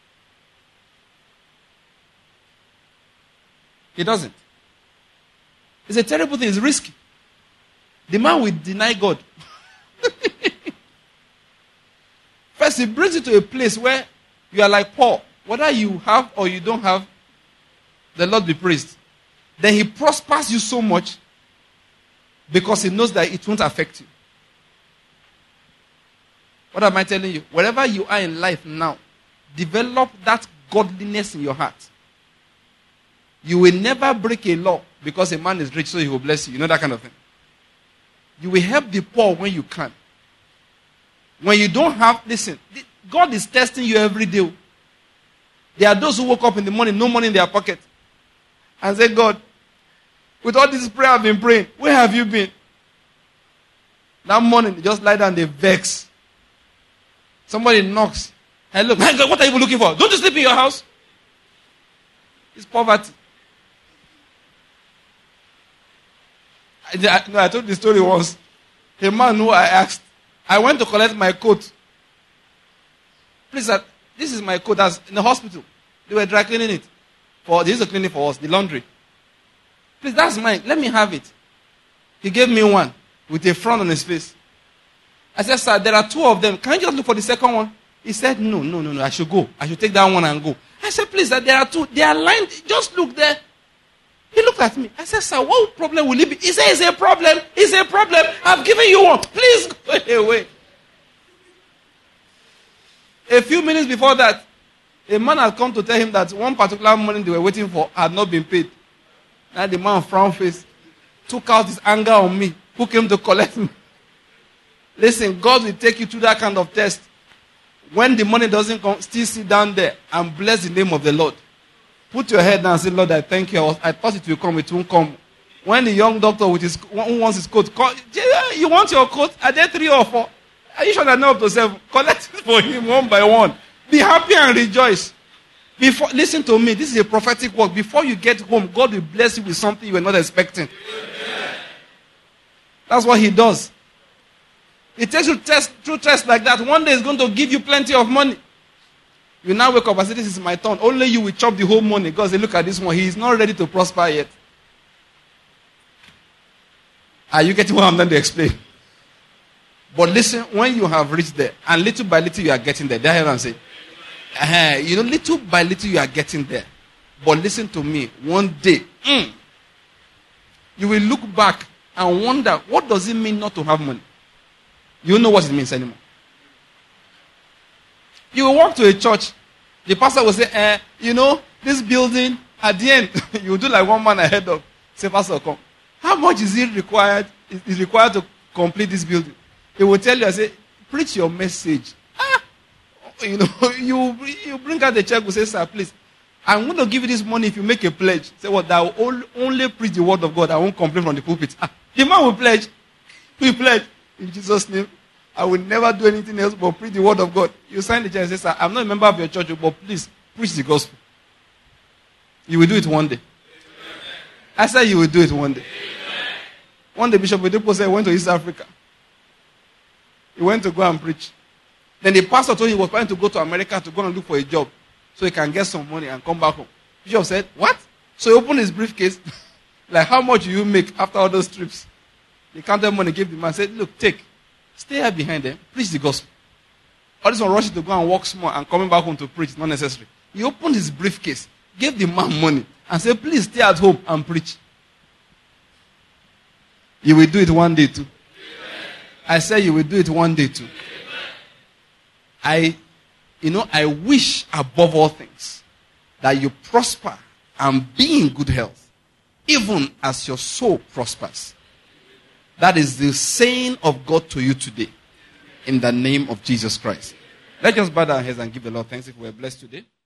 [SPEAKER 1] He doesn't. It's a terrible thing. It's risky. The man will deny God. First, he brings you to a place where you are like Paul. Whether you have or you don't have, the Lord be praised. Then he prospers you so much because he knows that it won't affect you. What am I telling you? Wherever you are in life now, develop that godliness in your heart. You will never break a law because a man is rich, so he will bless you. You know that kind of thing. You will help the poor when you can. When you don't have, listen, God is testing you every day. There are those who woke up in the morning, no money in their pocket, and say, God, with all this prayer I've been praying, where have you been? That morning, they just lie down, they vex. Somebody knocks. Hello, my God, what are you even looking for? Don't you sleep in your house? It's poverty. I told the story once. A man who I asked, I went to collect my coat. Please, sir, this is my coat. That's in the hospital. They were dry cleaning it. They used to clean it for us, the laundry. Please, that's mine. Let me have it. He gave me one with a frown on his face. I said, sir, there are two of them. Can you just look for the second one? He said, no. I should go. I should take that one and go. I said, please, sir, there are two. They are lined. Just look there. He looked at me. I said, sir, what problem will it be? He said, it's a problem. It's a problem. I've given you one. Please go away. A few minutes before that, a man had come to tell him that one particular money they were waiting for had not been paid. Now the man frowned face, took out his anger on me, who came to collect me. Listen, God will take you through that kind of test. When the money doesn't come, still sit down there and bless the name of the Lord. Put your head down and say, Lord, I thank you. I thought it will come, it won't come. When the young doctor with who wants his coat, you want your coat? Are there 3 or 4? Are you sure they're not up to 7? Collect it for him one by one. Be happy and rejoice. Listen to me. This is a prophetic word. Before you get home, God will bless you with something you were not expecting. That's what he does. He takes you through tests like that. One day he's going to give you plenty of money. You now wake up and say, this is my turn. Only you will chop the whole money. God say, look at this one. He is not ready to prosper yet. Are you getting what I'm trying to explain? But listen, when you have reached there, and little by little you are getting there. There and say, little by little you are getting there. But listen to me. One day, you will look back and wonder, what does it mean not to have money? You don't know what it means anymore. You will walk to a church. The pastor will say, this building, at the end, you will do like one man ahead of. Say, pastor, come. How much is it required? Is required to complete this building? He will tell you, I say, preach your message. You bring out the check, will say, sir, please, I'm going to give you this money if you make a pledge. Say, what? I will only preach the word of God. I won't complain from the pulpit. The man will pledge. We pledge. In Jesus' name, I will never do anything else but preach the word of God. You sign the check and say, sir, I'm not a member of your church, but please, preach the gospel. You will do it one day. I said you will do it one day. One day, Bishop Oyedepo said he went to East Africa. He went to go and preach. Then the pastor told him he was planning to go to America to go and look for a job so he can get some money and come back home. Bishop said, what? So he opened his briefcase. Like, how much do you make after all those trips? He counted money, gave the man, said, look, take. Stay here behind them. Preach the gospel. All this one rushing to go and walk small and coming back home to preach. Not necessary. He opened his briefcase, gave the man money, and said, please stay at home and preach. You will do it one day too. Amen. I said you will do it one day too. Amen. I wish above all things that you prosper and be in good health, even as your soul prospers. That is the saying of God to you today. In the name of Jesus Christ. Let's just bow our heads and give the Lord thanks if we are blessed today.